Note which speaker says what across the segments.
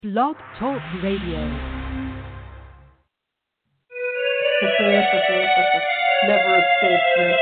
Speaker 1: Blog Talk Radio.
Speaker 2: Never escapes me.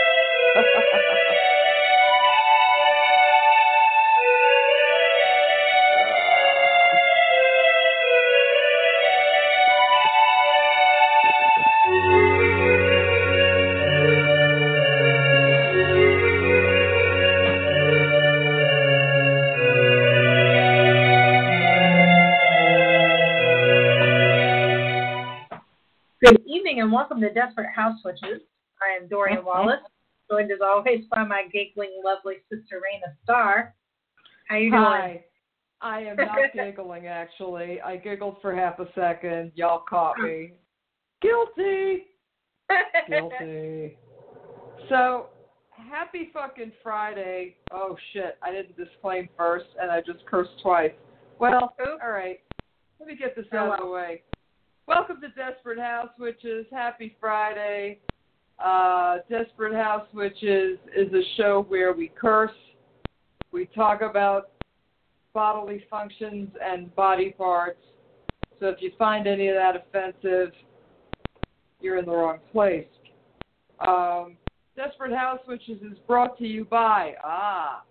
Speaker 3: Good evening and welcome to Desperate House Witches. I am Dorian Wallace, joined as always by my giggling, lovely sister Raina Starr. How you doing?
Speaker 2: Hi. I am not giggling, actually. I giggled for half a second. Y'all caught me. Guilty. Guilty. So, happy fucking Friday. Oh, shit. I didn't disclaim first, and I just cursed twice. Well, all right. Let me get this out of the way. Welcome to Desperate House Witches. Happy Friday. Desperate House Witches is a show where we curse. We talk about bodily functions and body parts. So if you find any of that offensive, you're in the wrong place. Desperate House Witches is brought to you by, a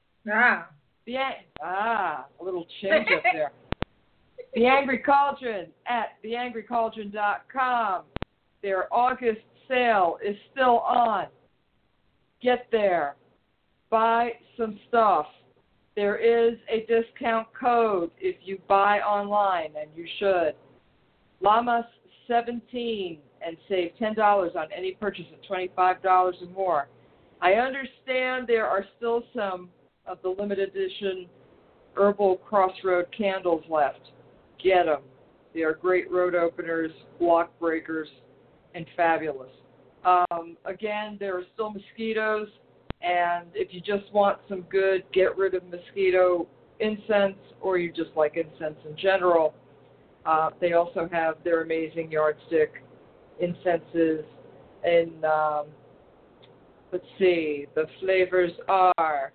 Speaker 2: little change up there. The Angry Cauldron at theangrycauldron.com. Their August sale is still on. Get there. Buy some stuff. There is a discount code if you buy online, and you should. Lamas17 and save $10 on any purchase of $25 or more. I understand there are still some of the limited edition herbal crossroad candles left. Get them. They are great road openers, block breakers, and fabulous. Again, there are still mosquitoes, and if you just want some good get rid of mosquito incense, or you just like incense in general, they also have their amazing yardstick incenses. And let's see, the flavors are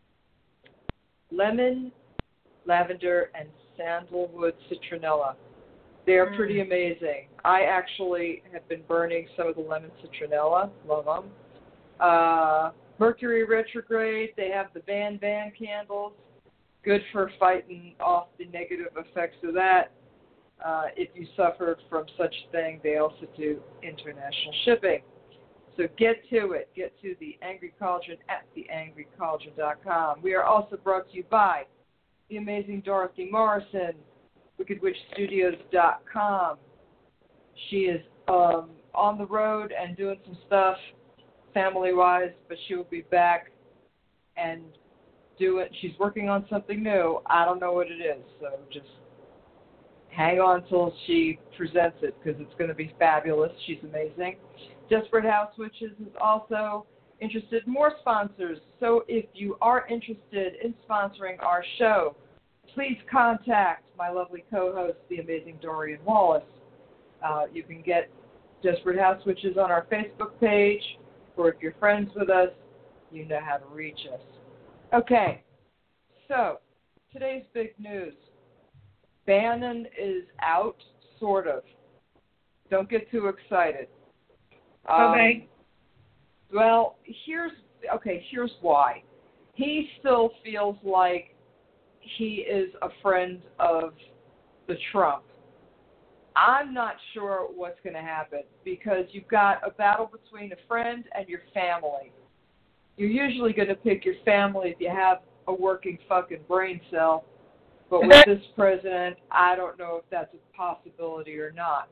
Speaker 2: lemon, lavender, and sandalwood citronella. They're pretty amazing. I actually have been burning some of the lemon citronella. Love them. Mercury retrograde. They have the Van candles. Good for fighting off the negative effects of that. If you suffered from such thing, they also do international shipping. So get to it. Get to the Angry Cauldron at theangrycauldron.com. We are also brought to you by the amazing Dorothy Morrison, wickedwitchstudios.com. She is on the road and doing some stuff family-wise, but she will be back and do it. She's working on something new. I don't know what it is, so just hang on till she presents it, because it's going to be fabulous. She's amazing. Desperate House Witches is also interested in more sponsors. So if you are interested in sponsoring our show, please contact my lovely co-host, the amazing Dorian Wallace. You can get Desperate House Witches on our Facebook page, or if you're friends with us, you know how to reach us. Okay, so today's big news. Bannon is out, sort of. Don't get too excited.
Speaker 3: Okay.
Speaker 2: Well, here's why. He still feels like he is a friend of the Trump. I'm not sure what's going to happen, because you've got a battle between a friend and your family. You're usually going to pick your family if you have a working fucking brain cell. But with this president, I don't know if that's a possibility or not.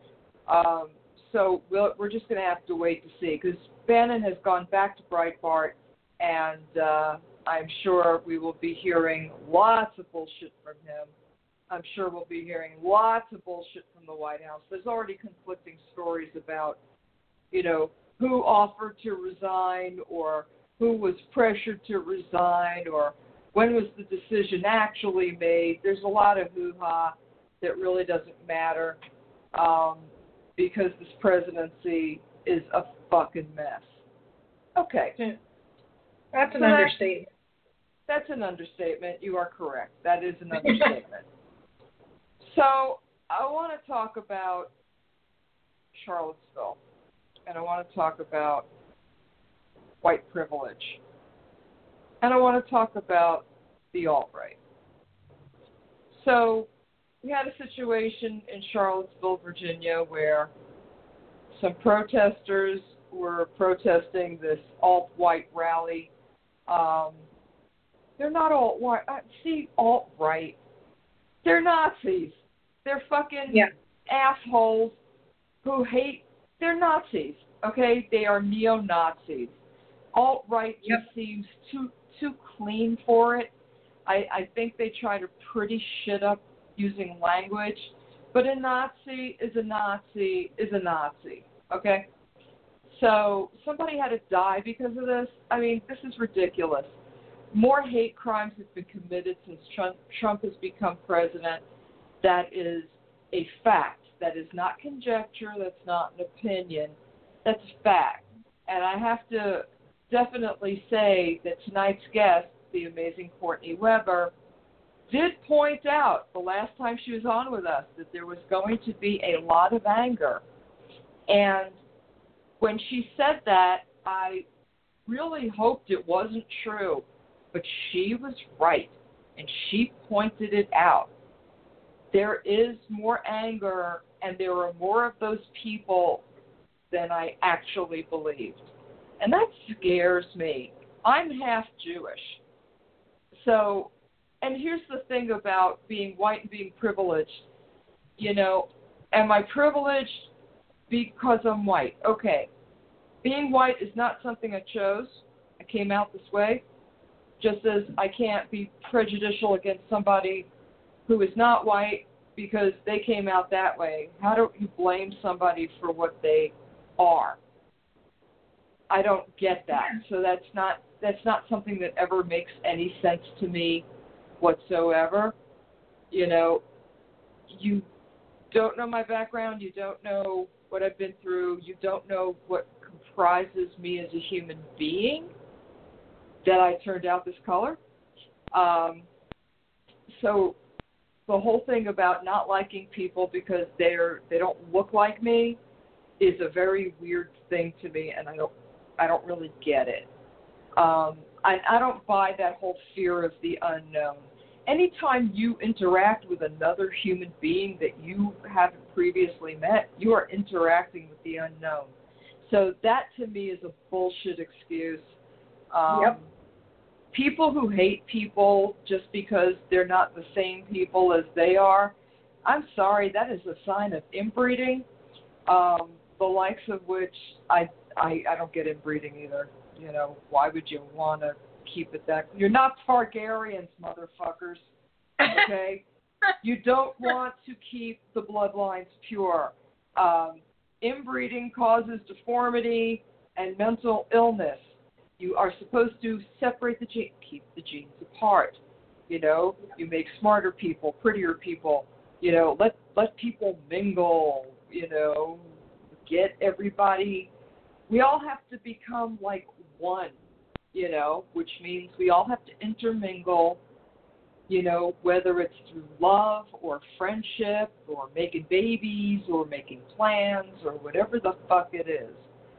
Speaker 2: So we're just going to have to wait to see, because Bannon has gone back to Breitbart, and I'm sure we will be hearing lots of bullshit from him. I'm sure we'll be hearing lots of bullshit from the White House. There's already conflicting stories about, who offered to resign, or who was pressured to resign, or when was the decision actually made. There's a lot of hoo-ha that really doesn't matter, because this presidency is a fucking mess. Okay.
Speaker 3: That's an understatement.
Speaker 2: That's an understatement. You are correct. That is an understatement. So I want to talk about Charlottesville, and I want to talk about white privilege, and I want to talk about the alt-right. So we had a situation in Charlottesville, Virginia, where some protesters were protesting this alt-white rally. They're not alt-white. See, alt-right. They're Nazis. They're fucking assholes who hate. They're Nazis, okay? They are neo-Nazis. Alt-right just seems too clean for it. I think they try to pretty shit up using language, but a Nazi is a Nazi is a Nazi, okay? So somebody had to die because of this. I mean, this is ridiculous. More hate crimes have been committed since Trump has become president. That is a fact. That is not conjecture. That's not an opinion. That's fact. And I have to definitely say that tonight's guest, the amazing Courtney Weber, did point out the last time she was on with us that there was going to be a lot of anger. And when she said that, I really hoped it wasn't true. But she was right, and she pointed it out. There is more anger, and there are more of those people than I actually believed. And that scares me. I'm half Jewish. So, and here's the thing about being white and being privileged. You know, am I privileged because I'm white? Okay. Being white is not something I chose. I came out this way. Just as I can't be prejudicial against somebody who is not white because they came out that way. How do you blame somebody for what they are? I don't get that. So that's not something that ever makes any sense to me whatsoever. You know, you don't know my background. You don't know what I've been through. You don't know what comprises me as a human being, that I turned out this color. So the whole thing about not liking people because they don't look like me is a very weird thing to me, and I don't really get it. I don't buy that whole fear of the unknown. Anytime you interact with another human being that you haven't previously met, you are interacting with the unknown. So that to me is a bullshit excuse. People who hate people just because they're not the same people as they are, I'm sorry, that is a sign of inbreeding, the likes of which I don't get inbreeding either. You know, why would you want to keep it that? You're not Targaryens, motherfuckers, okay? You don't want to keep the bloodlines pure. Inbreeding causes deformity and mental illness. You are supposed to separate the genes, keep the genes apart. You know, you make smarter people, prettier people. You know, let people mingle. You know, get everybody. We all have to become like one. You know, which means we all have to intermingle. You know, whether it's through love or friendship or making babies or making plans or whatever the fuck it is.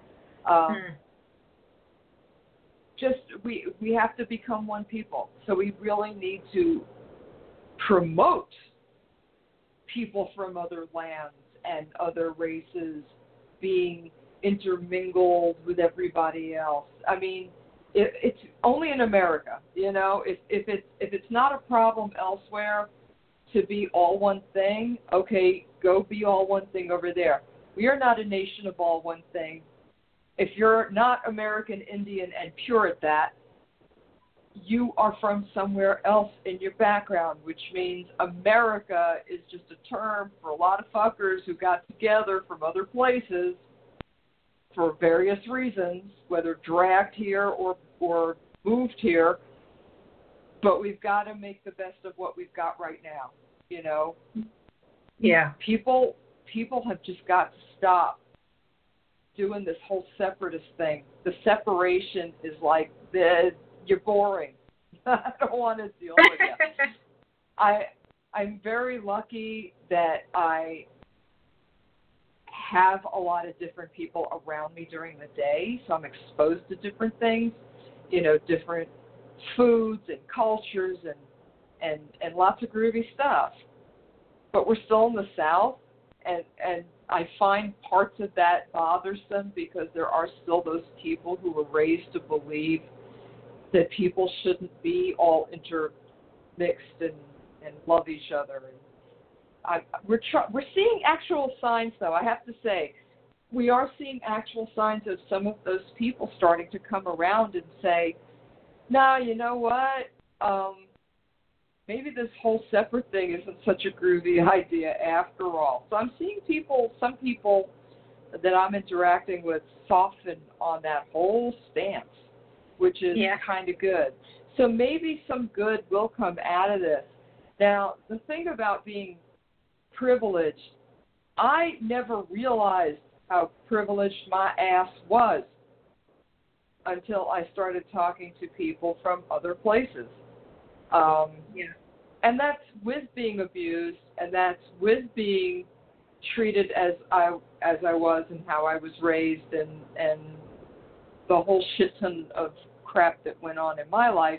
Speaker 2: Just we have to become one people. So we really need to promote people from other lands and other races being intermingled with everybody else. I mean, it's only in America, you know. If it's not a problem elsewhere to be all one thing, okay, go be all one thing over there. We are not a nation of all one thing. If you're not American Indian and pure at that, you are from somewhere else in your background, which means America is just a term for a lot of fuckers who got together from other places for various reasons, whether dragged here or moved here. But we've got to make the best of what we've got right now, you know?
Speaker 3: Yeah.
Speaker 2: People have just got to stop doing this whole separatist thing. The separation is like, you're boring. I don't want to deal with it. I'm very lucky that I have a lot of different people around me during the day, so I'm exposed to different things, different foods and cultures and lots of groovy stuff. But we're still in the South, and I find parts of that bothersome because there are still those people who were raised to believe that people shouldn't be all intermixed and love each other. And we're seeing actual signs, though. I have to say, we are seeing actual signs of some of those people starting to come around and say, "No, you know what? Maybe this whole separate thing isn't such a groovy idea after all." So I'm seeing some people that I'm interacting with soften on that whole stance, which is kind of good. So maybe some good will come out of this. Now, the thing about being privileged, I never realized how privileged my ass was until I started talking to people from other places. And that's with being abused, and that's with being treated as I was and how I was raised, and the whole shit ton of crap that went on in my life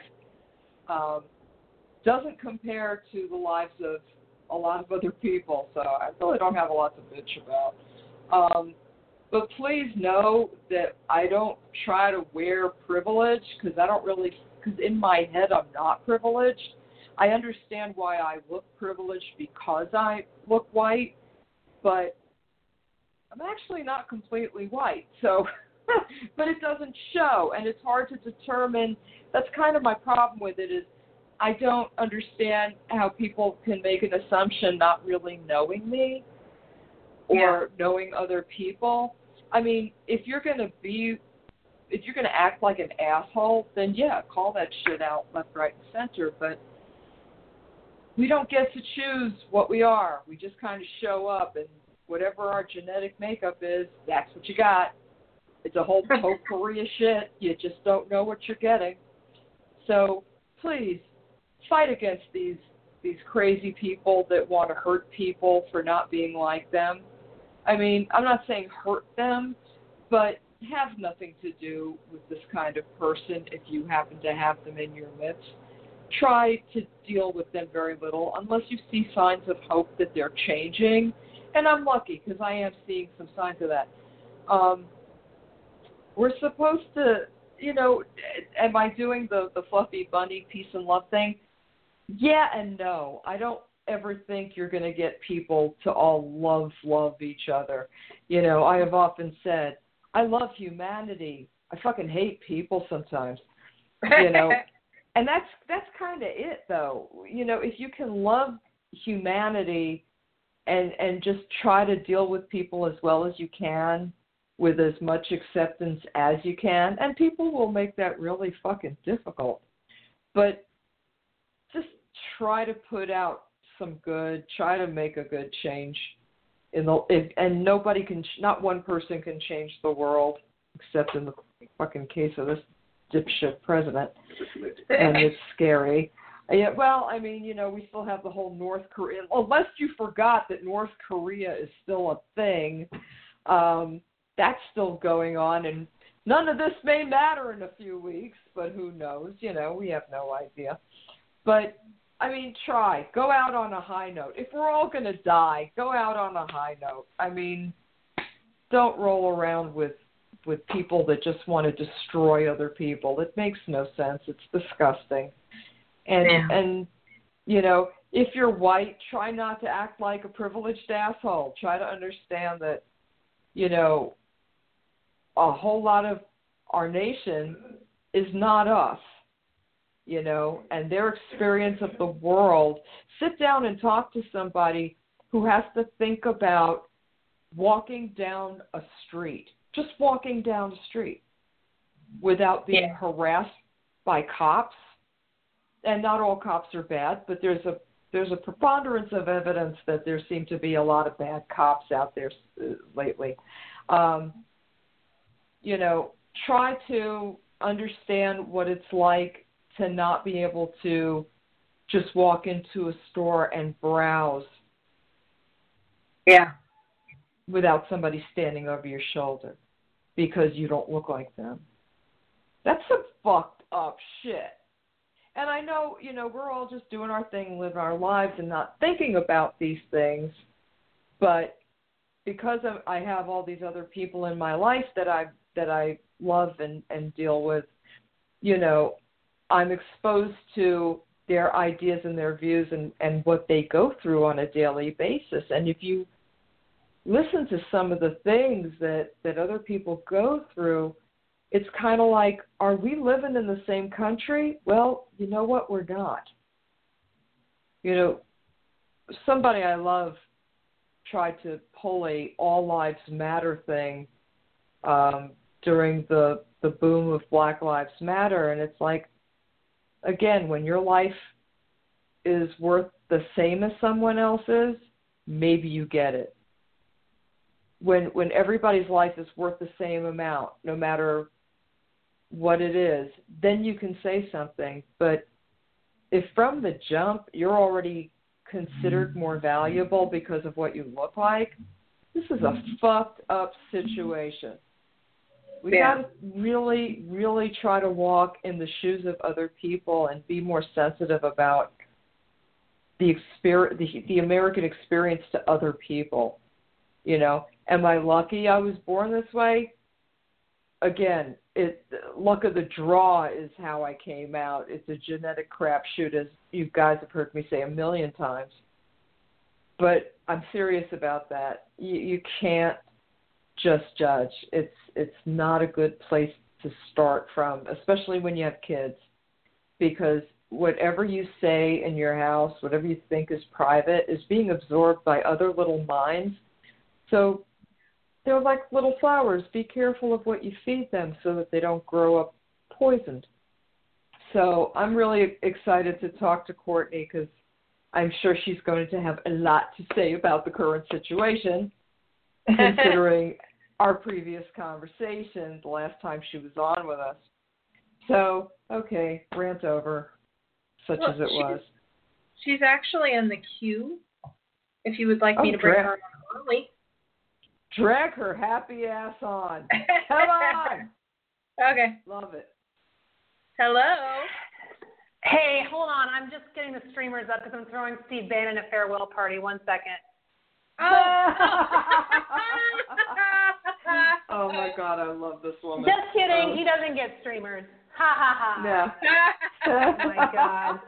Speaker 2: doesn't compare to the lives of a lot of other people. So I really don't have a lot to bitch about. But please know that I don't try to wear privilege because in my head I'm not privileged. I understand why I look privileged because I look white, but I'm actually not completely white. So, but it doesn't show, and it's hard to determine. That's kind of my problem with it, is I don't understand how people can make an assumption not really knowing me or knowing other people. I mean, if you're going to act like an asshole, then call that shit out left, right, and center. But we don't get to choose what we are. We just kind of show up, and whatever our genetic makeup is, that's what you got. It's a whole potpourri of shit. You just don't know what you're getting. So please fight against these crazy people that want to hurt people for not being like them. I mean, I'm not saying hurt them, but have nothing to do with this kind of person if you happen to have them in your midst. Try to deal with them very little unless you see signs of hope that they're changing. And I'm lucky because I am seeing some signs of that. We're supposed to, am I doing the fluffy bunny peace and love thing? Yeah and no. I don't ever think you're going to get people to all love each other. I have often said, I love humanity. I fucking hate people sometimes. And that's kind of it, though. If you can love humanity and just try to deal with people as well as you can, with as much acceptance as you can, and people will make that really fucking difficult. But just try to put out some good, try to make a good change. And not one person can change the world, except in the fucking case of this dipshit president. And it's scary. Yeah, well, I mean, we still have the whole North Korea. Unless you forgot that North Korea is still a thing, that's still going on, and none of this may matter in a few weeks, but who knows? We have no idea. But, I mean, go out on a high note. If we're all going to die, go out on a high note. I mean, don't roll around with people that just want to destroy other people. It makes no sense. It's disgusting. And if you're white, try not to act like a privileged asshole. Try to understand that, a whole lot of our nation is not us, and their experience of the world. Sit down and talk to somebody who has to think about walking down a street, just walking down the street without being harassed by cops. And not all cops are bad, but there's a preponderance of evidence that there seem to be a lot of bad cops out there lately. Try to understand what it's like to not be able to just walk into a store and browse
Speaker 3: Yeah.
Speaker 2: without somebody standing over your shoulder because you don't look like them. That's some fucked up shit. And I know, we're all just doing our thing, living our lives and not thinking about these things. But because I have all these other people in my life that I love and deal with, I'm exposed to their ideas and their views and what they go through on a daily basis. And if you listen to some of the things that other people go through, it's kind of like, are we living in the same country? Well, you know what? We're not. Somebody I love tried to pull a All Lives Matter thing during the boom of Black Lives Matter, and it's like, again, when your life is worth the same as someone else's, maybe you get it. When everybody's life is worth the same amount, no matter what it is, then you can say something. But if from the jump you're already considered more valuable because of what you look like, this is a fucked up situation. We got to really, really try to walk in the shoes of other people and be more sensitive about the American experience to other people. Am I lucky I was born this way? Again, luck of the draw is how I came out. It's a genetic crapshoot, as you guys have heard me say a million times. But I'm serious about that. You can't just judge. It's not a good place to start from, especially when you have kids, because whatever you say in your house, whatever you think is private, is being absorbed by other little minds. So they're like little flowers. Be careful of what you feed them so that they don't grow up poisoned. So I'm really excited to talk to Courtney because I'm sure she's going to have a lot to say about the current situation, considering our previous conversation the last time she was on with us. So, okay, rant over, such as it was.
Speaker 3: She's actually in the queue. If you would like me to bring her on early.
Speaker 2: Drag her happy ass on. Come on.
Speaker 3: Okay.
Speaker 2: Love it.
Speaker 3: Hello.
Speaker 4: Hey, hold on. I'm just getting the streamers up because I'm throwing Steve Bannon a farewell party. 1 second.
Speaker 3: Oh.
Speaker 2: Oh, my God. I love this woman.
Speaker 4: Just kidding. He doesn't get streamers. Ha, ha, ha.
Speaker 2: No.
Speaker 4: Oh, my God.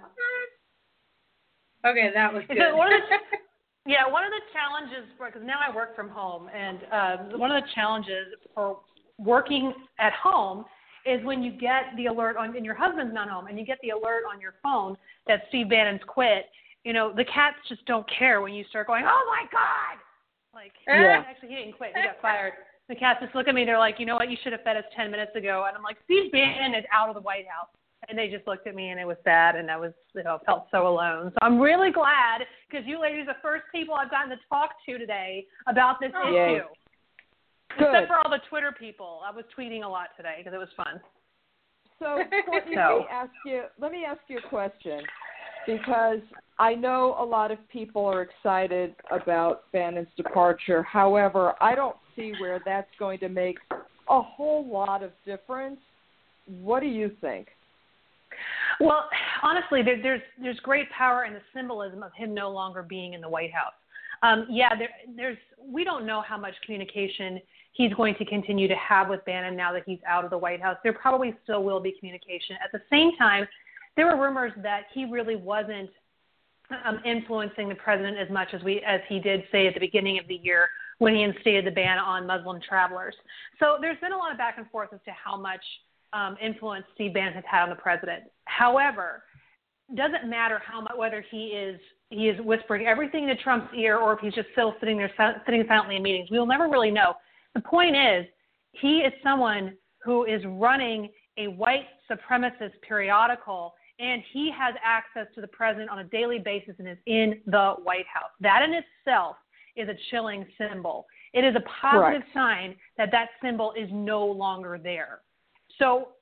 Speaker 3: Okay, that was good.
Speaker 4: One of the challenges, because now I work from home, and one of the challenges for working at home is when you get the alert and your husband's not home, and you get the alert on your phone that Steve Bannon's quit. The cats just don't care when you start going, oh my God! Actually, he didn't quit. He got fired. The cats just look at me. They're like, you know what? You should have fed us 10 minutes ago. And I'm like, Steve Bannon is out of the White House. And they just looked at me, and it was sad, and I was, felt so alone. So I'm really glad, because you ladies are the first people I've gotten to talk to today about this issue.
Speaker 2: Good.
Speaker 4: Except for all the Twitter people. I was tweeting a lot today because it was fun.
Speaker 2: So, Courtney, let me ask you a question, because I know a lot of people are excited about Bannon's departure. However, I don't see where that's going to make a whole lot of difference. What do you think?
Speaker 4: Well, honestly, there's great power in the symbolism of him no longer being in the White House. We don't know how much communication he's going to continue to have with Bannon now that he's out of the White House. There probably still will be communication. At the same time, there were rumors that he really wasn't influencing the president as much as he did say at the beginning of the year when he instated the ban on Muslim travelers. So there's been a lot of back and forth as to how much influence Steve Bannon has had on the president. However, doesn't matter whether he is whispering everything into Trump's ear or if he's just still sitting silently in meetings. We'll never really know. The point is, he is someone who is running a white supremacist periodical, and he has access to the president on a daily basis and is in the White House. That in itself is a chilling symbol. It is a positive sign that symbol is no longer there. So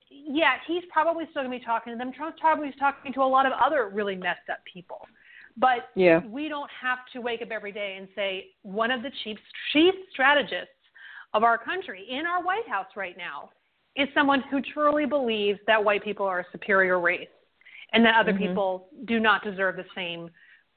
Speaker 4: yeah, he's probably still going to be talking to them. Trump's probably talking to a lot of other really messed up people. But we don't have to wake up every day and say one of the chief strategists of our country in our White House right now is someone who truly believes that white people are a superior race and that other people do not deserve the same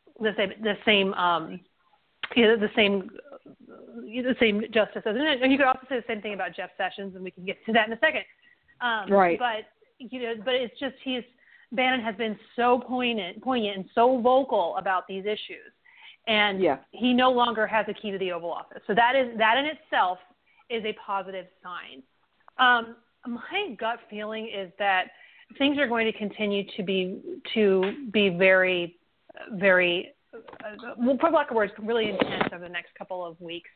Speaker 4: justice. And you could also say the same thing about Jeff Sessions, and we can get to that in a second.
Speaker 2: Right.
Speaker 4: But it's just Bannon has been so poignant and so vocal about these issues, and he no longer has a key to the Oval Office. So that in itself is a positive sign. My gut feeling is that things are going to continue to be very, very, well, for lack of words, really intense over the next couple of weeks.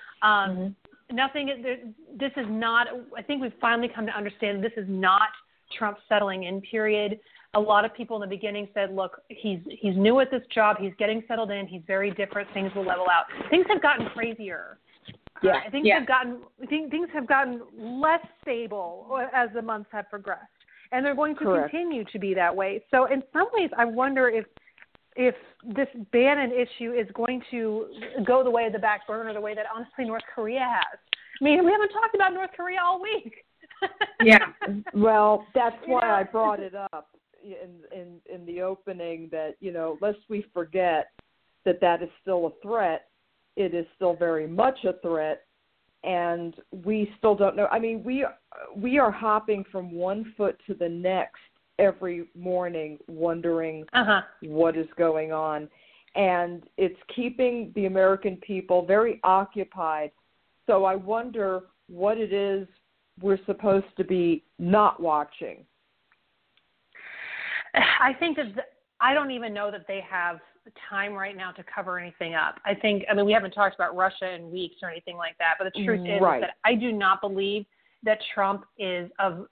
Speaker 4: This is not, I think we've finally come to understand this is not Trump's settling in period. A lot of people in the beginning said, look, he's new at this job. He's getting settled in. He's very different. Things will level out. Things have gotten crazier. Things have gotten less stable as the months have progressed. And they're going to continue to be that way. So in some ways, I wonder if this Bannon issue is going to go the way of the back burner, the way that honestly North Korea has. I mean, we haven't talked about North Korea all week.
Speaker 2: Well, that's why I brought it up in the opening that, lest we forget that is still a threat. It is still very much a threat, and we still don't know. I mean, we are hopping from one foot to the next every morning wondering what is going on. And it's keeping the American people very occupied. So I wonder what it is we're supposed to be not watching.
Speaker 4: I think I don't even know that they have time right now to cover anything up. I mean, we haven't talked about Russia in weeks or anything like that, but the truth is that I do not believe that Trump is a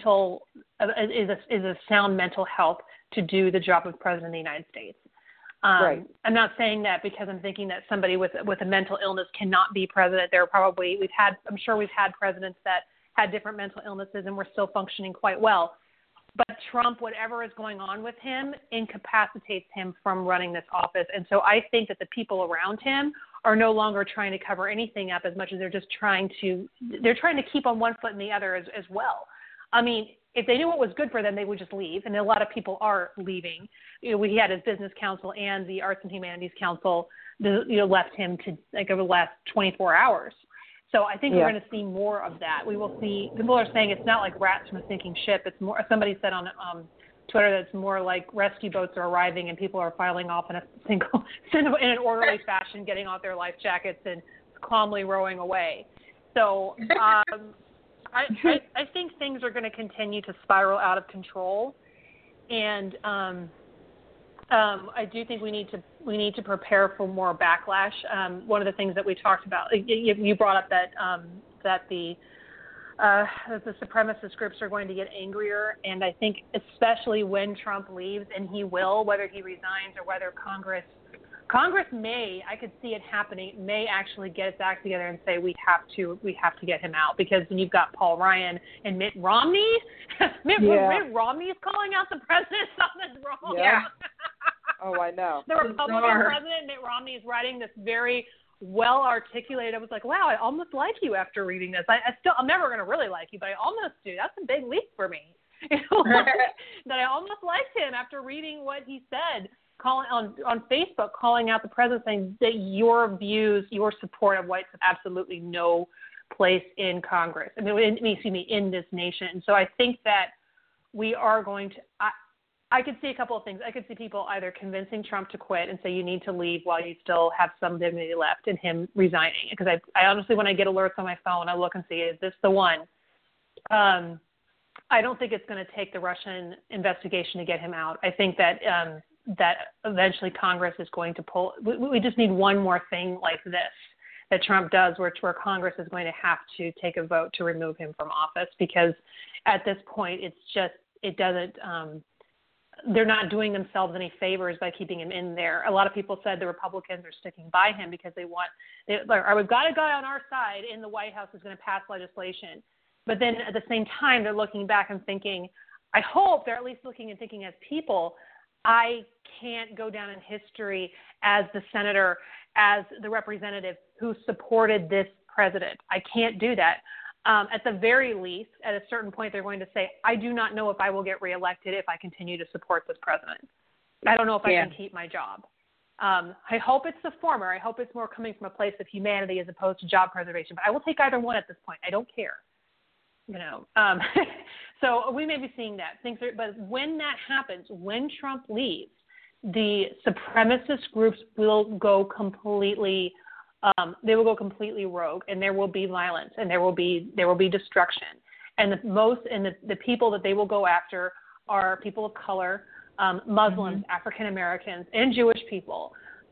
Speaker 4: sound mental health to do the job of president of the United States. I'm not saying that because I'm thinking that somebody with a mental illness cannot be president. I'm sure we've had presidents that had different mental illnesses and were still functioning quite well. But Trump, whatever is going on with him, incapacitates him from running this office. And so I think that the people around him are no longer trying to cover anything up as much as they're trying to keep on one foot and the other as well. I mean, if they knew what was good for them, they would just leave. And a lot of people are leaving. He had his business council and the Arts and Humanities Council, left him to over the last 24 hours. So I think we're going to see more of that. We will see. People are saying it's not like rats from a sinking ship. It's more. Somebody said on Twitter that it's more like rescue boats are arriving and people are filing off in an orderly fashion, getting off their life jackets and calmly rowing away. So I think things are going to continue to spiral out of control, and I do think we need to prepare for more backlash. One of the things that we talked about, you brought up that the supremacist groups are going to get angrier, and I think especially when Trump leaves, and he will, whether he resigns or whether Congress may, I could see it happening, may actually get its act together and say we have to get him out, because when you've got Paul Ryan and Mitt Romney, Mitt Romney is calling out the president, something's wrong.
Speaker 2: Yeah. Oh, I know.
Speaker 4: The Republican president, Mitt Romney, is writing this very well articulated. I was like, wow, I almost like you after reading this. I'm never going to really like you, but I almost do. That's a big leap for me. That I almost liked him after reading what he said. On Facebook, calling out the president, saying that your views, your support of whites have absolutely no place in Congress. In this nation. And so I think that we are going to. I could see a couple of things. I could see people either convincing Trump to quit and say you need to leave while you still have some dignity left, and him resigning. Because I honestly, when I get alerts on my phone, I look and see, is this the one? I don't think it's going to take the Russian investigation to get him out. I think that. That eventually Congress is going to pull. We just need one more thing like this that Trump does, where Congress is going to have to take a vote to remove him from office, because at this point it doesn't. They're not doing themselves any favors by keeping him in there. A lot of people said the Republicans are sticking by him because we've got a guy on our side in the White House who's going to pass legislation. But then at the same time, they're looking back and thinking, I hope they're at least looking and thinking as people, I can't go down in history as the senator, as the representative who supported this president. I can't do that. At the very least, at a certain point, they're going to say, I do not know if I will get reelected if I continue to support this president. I don't know if I can keep my job. I hope it's the former. I hope it's more coming from a place of humanity as opposed to job preservation. But I will take either one at this point. I don't care. So we may be seeing that. But when that happens, when Trump leaves, the supremacist groups will go completely rogue, and there will be violence, and there will be destruction. And the people that they will go after are people of color, Muslims, African Americans, and Jewish people.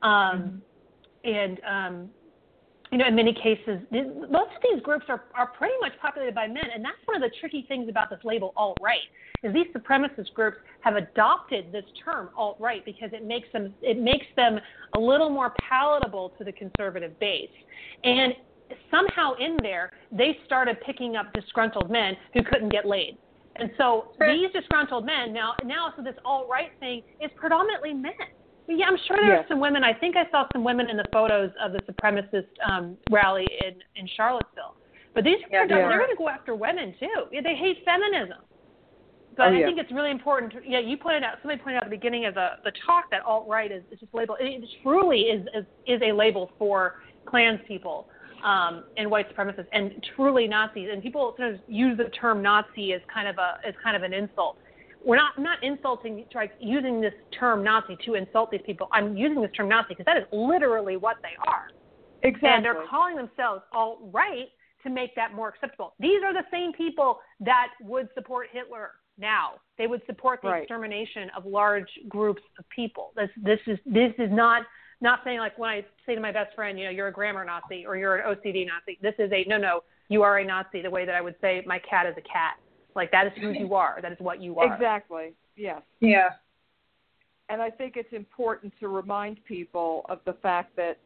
Speaker 4: In many cases, most of these groups are pretty much populated by men, and that's one of the tricky things about this label alt-right, is these supremacist groups have adopted this term alt-right because it makes them a little more palatable to the conservative base. And somehow in there, they started picking up disgruntled men who couldn't get laid. And so these disgruntled men, now so this alt-right thing is predominantly men. Yeah, I'm sure there are some women. I think I saw some women in the photos of the supremacist rally in Charlottesville. But these they're going to go after women too. They hate feminism. But I think it's really important. You pointed out. Somebody pointed out at the beginning of the talk that alt-right is just labeled. It truly is a label for Klans people and white supremacists, and truly Nazis. And people sort of use the term Nazi as kind of an insult. I'm not insulting, using this term Nazi to insult these people. I'm using this term Nazi because that is literally what they are.
Speaker 2: Exactly.
Speaker 4: And they're calling themselves alt-right to make that more acceptable. These are the same people that would support Hitler now. They would support the extermination of large groups of people. This is not saying, like when I say to my best friend, you're a grammar Nazi or you're an OCD Nazi. This is no, you are a Nazi the way that I would say my cat is a cat. Like, that is who you are. That is what you are.
Speaker 2: Exactly. Yes.
Speaker 3: Yeah.
Speaker 2: And I think it's important to remind people of the fact that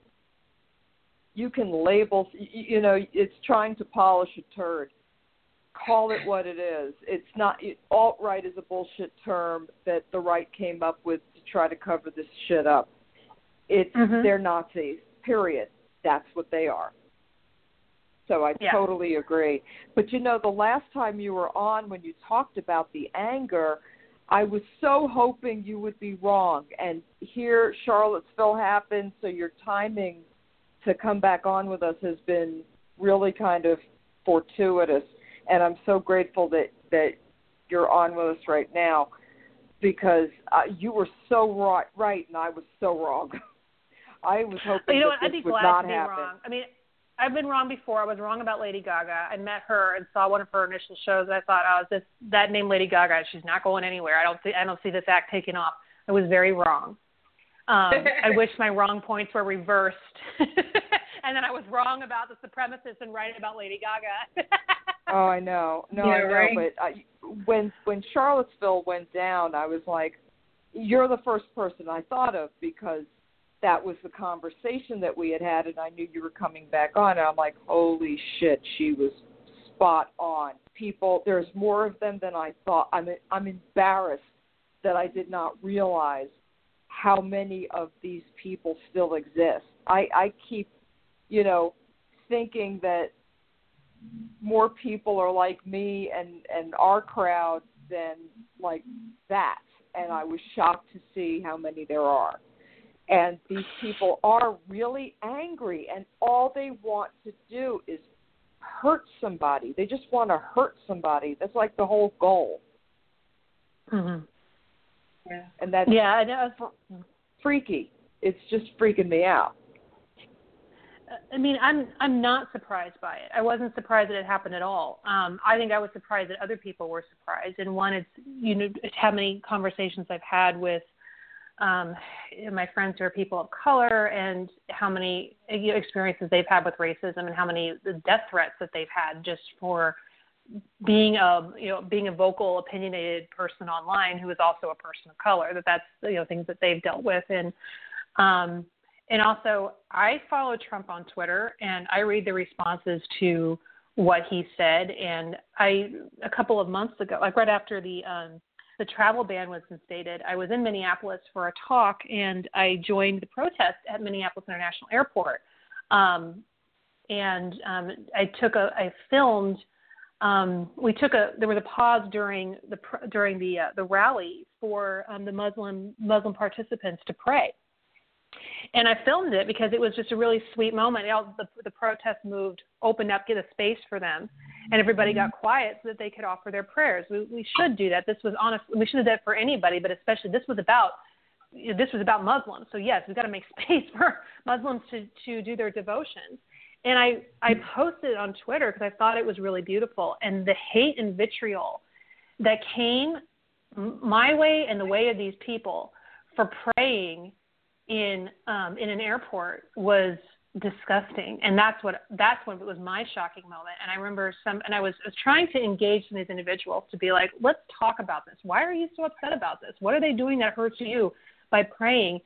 Speaker 2: you can label, it's trying to polish a turd. Call it what it is. It's not, alt-right is a bullshit term that the right came up with to try to cover this shit up. They're Nazis, period. That's what they are. So I totally agree. But, the last time you were on, when you talked about the anger, I was so hoping you would be wrong. And here Charlottesville happened, so your timing to come back on with us has been really kind of fortuitous. And I'm so grateful that you're on with us right now, because you were so right and I was so wrong. I was hoping that this would not happen.
Speaker 4: Wrong. I mean, I've been wrong before. I was wrong about Lady Gaga. I met her and saw one of her initial shows, and I thought, that name Lady Gaga, she's not going anywhere. I don't see this act taking off. I was very wrong. I wish my wrong points were reversed, and then I was wrong about the supremacists and right about Lady Gaga.
Speaker 2: Oh, I know. No, I know. Right? But when Charlottesville went down, I was like, you're the first person I thought of, because that was the conversation that we had, and I knew you were coming back on. And I'm like, holy shit, she was spot on. People, there's more of them than I thought. I'm embarrassed that I did not realize how many of these people still exist. I keep, thinking that more people are like me and our crowd than like that. And I was shocked to see how many there are. And these people are really angry, and all they want to do is hurt somebody. They just want to hurt somebody. That's like the whole goal.
Speaker 3: Mm-hmm.
Speaker 2: Yeah. And that's freaky. It's just freaking me out.
Speaker 4: I mean, I'm not surprised by it. I wasn't surprised that it happened at all. I think I was surprised that other people were surprised. And one, it's how many conversations I've had with my friends who are people of color, and how many experiences they've had with racism, and how many death threats that they've had just for being a vocal, opinionated person online who is also a person of color. That's things that they've dealt with, and also I follow Trump on Twitter, and I read the responses to what he said. And a couple of months ago, like right after the travel ban was instated, I was in Minneapolis for a talk, and I joined the protest at Minneapolis International Airport. There was a pause during the rally for the Muslim participants to pray. And I filmed it because it was just a really sweet moment. The protest opened up, get a space for them, and everybody got quiet so that they could offer their prayers. We should do that. This was honest. We should have done it for anybody, but especially this was about Muslims. So yes, we've got to make space for Muslims to do their devotions. And I posted it on Twitter because I thought it was really beautiful. And the hate and vitriol that came my way and the way of these people for praying in an airport was disgusting. And that's when it was my shocking moment. And I remember I was trying to engage some of these individuals to be like, let's talk about this. Why are you so upset about this? What are they doing that hurts you by praying?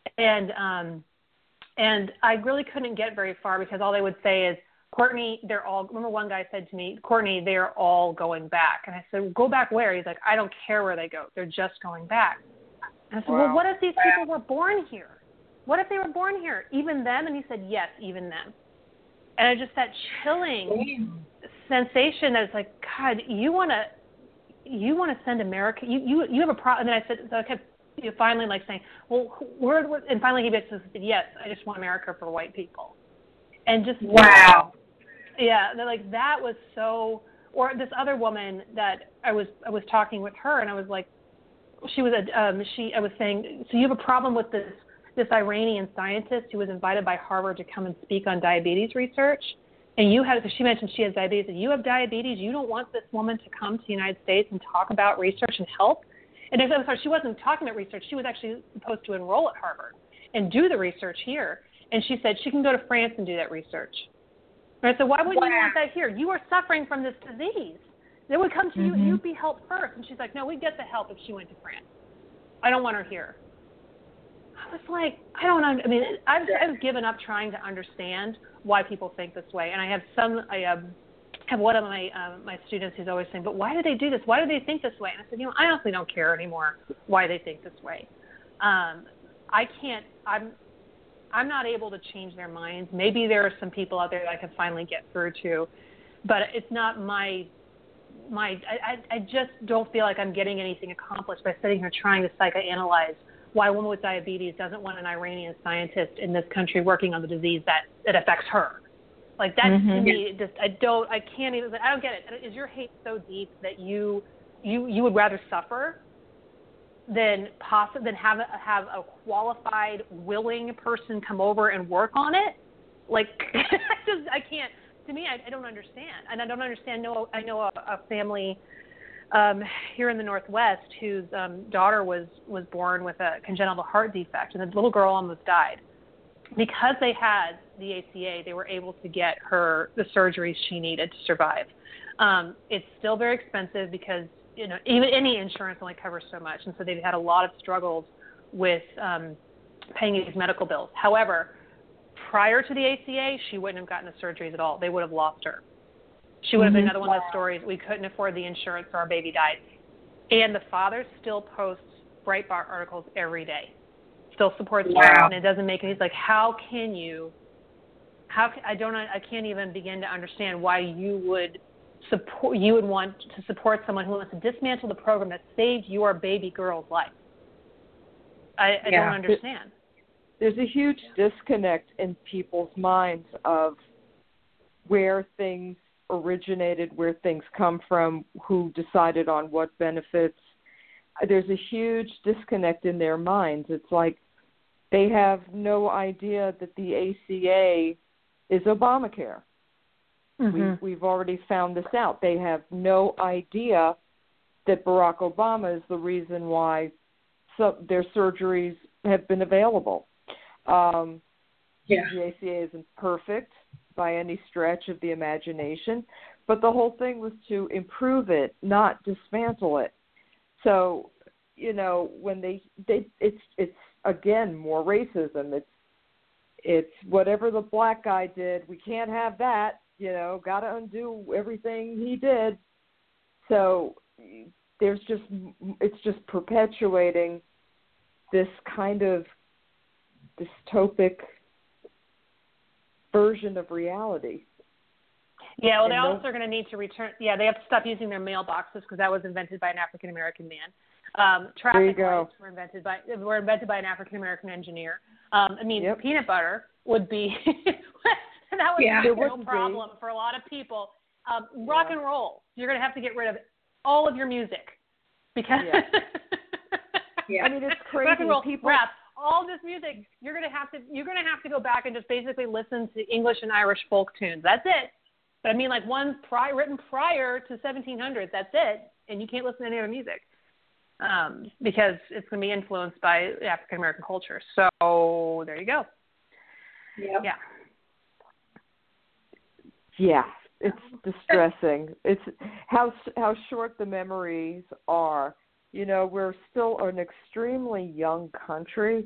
Speaker 4: And I really couldn't get very far because all they would say is, Courtney, remember one guy said to me, Courtney, they're all going back. And I said, well, go back where? He's like, I don't care where they go. They're just going back. And I said, well, what if these people were born here? What if they were born here? Even them? And he said, yes, even them. And just that chilling sensation that it's like, God, you want to send America, you have a problem. And then I said, okay, finally like saying, well, and finally he basically said, yes, I just want America for white people. And just,
Speaker 3: wow.
Speaker 4: Yeah, like that was so, or this other woman that I was talking with her, and I was like, I was saying, so you have a problem with this Iranian scientist who was invited by Harvard to come and speak on diabetes research? And she mentioned she has diabetes, and you have diabetes, you don't want this woman to come to the United States and talk about research and help? And I'm sorry, she wasn't talking about research. She was actually supposed to enroll at Harvard and do the research here. And she said she can go to France and do that research. And I said, why wouldn't you want that here? You are suffering from this disease. They would come to you and you'd be helped first. And she's like, no, we'd get the help if she went to France. I don't want her here. I was like, I've given up trying to understand why people think this way. And I have one of my students who's always saying, but why do they do this? Why do they think this way? And I said, I honestly don't care anymore why they think this way. I'm not able to change their minds. Maybe there are some people out there that I can finally get through to, but it's not I just don't feel like I'm getting anything accomplished by sitting here trying to psychoanalyze why a woman with diabetes doesn't want an Iranian scientist in this country working on the disease that affects her. Like that to me, I don't get it. Is your hate so deep that you would rather suffer than have a qualified, willing person come over and work on it? Like, I can't. To me, I don't understand, and I don't understand. I know a family here in the Northwest whose daughter was born with a congenital heart defect, and the little girl almost died. Because they had the ACA, they were able to get her the surgeries she needed to survive. It's still very expensive because even any insurance only covers so much, and so they've had a lot of struggles with paying these medical bills. However, prior to the ACA, she wouldn't have gotten the surgeries at all. They would have lost her. She would have been another one of those stories. We couldn't afford the insurance, so our baby died. And the father still posts Breitbart articles every day. Still supports her, and it doesn't make any. He's like, I can't even begin to understand why you would want to support someone who wants to dismantle the program that saved your baby girl's life. I don't understand.
Speaker 2: There's a huge disconnect in people's minds of where things originated, where things come from, who decided on what benefits. There's a huge disconnect in their minds. It's like they have no idea that the ACA is Obamacare. We've already found this out. They have no idea that Barack Obama is the reason why their surgeries have been available. The ACA isn't perfect by any stretch of the imagination, but the whole thing was to improve it, not dismantle it. So, when it's again more racism. It's whatever the black guy did. We can't have that. got to undo everything he did. So it's just perpetuating this kind of dystopic version of reality.
Speaker 4: Yeah, well, they also are going to need to return. Yeah, they have to stop using their mailboxes because that was invented by an African American man. Traffic lights were invented by an African American engineer. Peanut butter would be that would be no problem for a lot of people. Rock and roll, you're going to have to get rid of all of your music because
Speaker 2: I mean, it's crazy.
Speaker 4: Rock and roll, rap, all this music, you're going to have to go back and just basically listen to English and Irish folk tunes. That's it. But I mean, like ones written prior to 1700s. That's it, and you can't listen to any other music because it's going to be influenced by African American culture. So there you go.
Speaker 3: Yep.
Speaker 4: Yeah.
Speaker 2: Yeah, it's distressing. It's how short the memories are. We're still an extremely young country.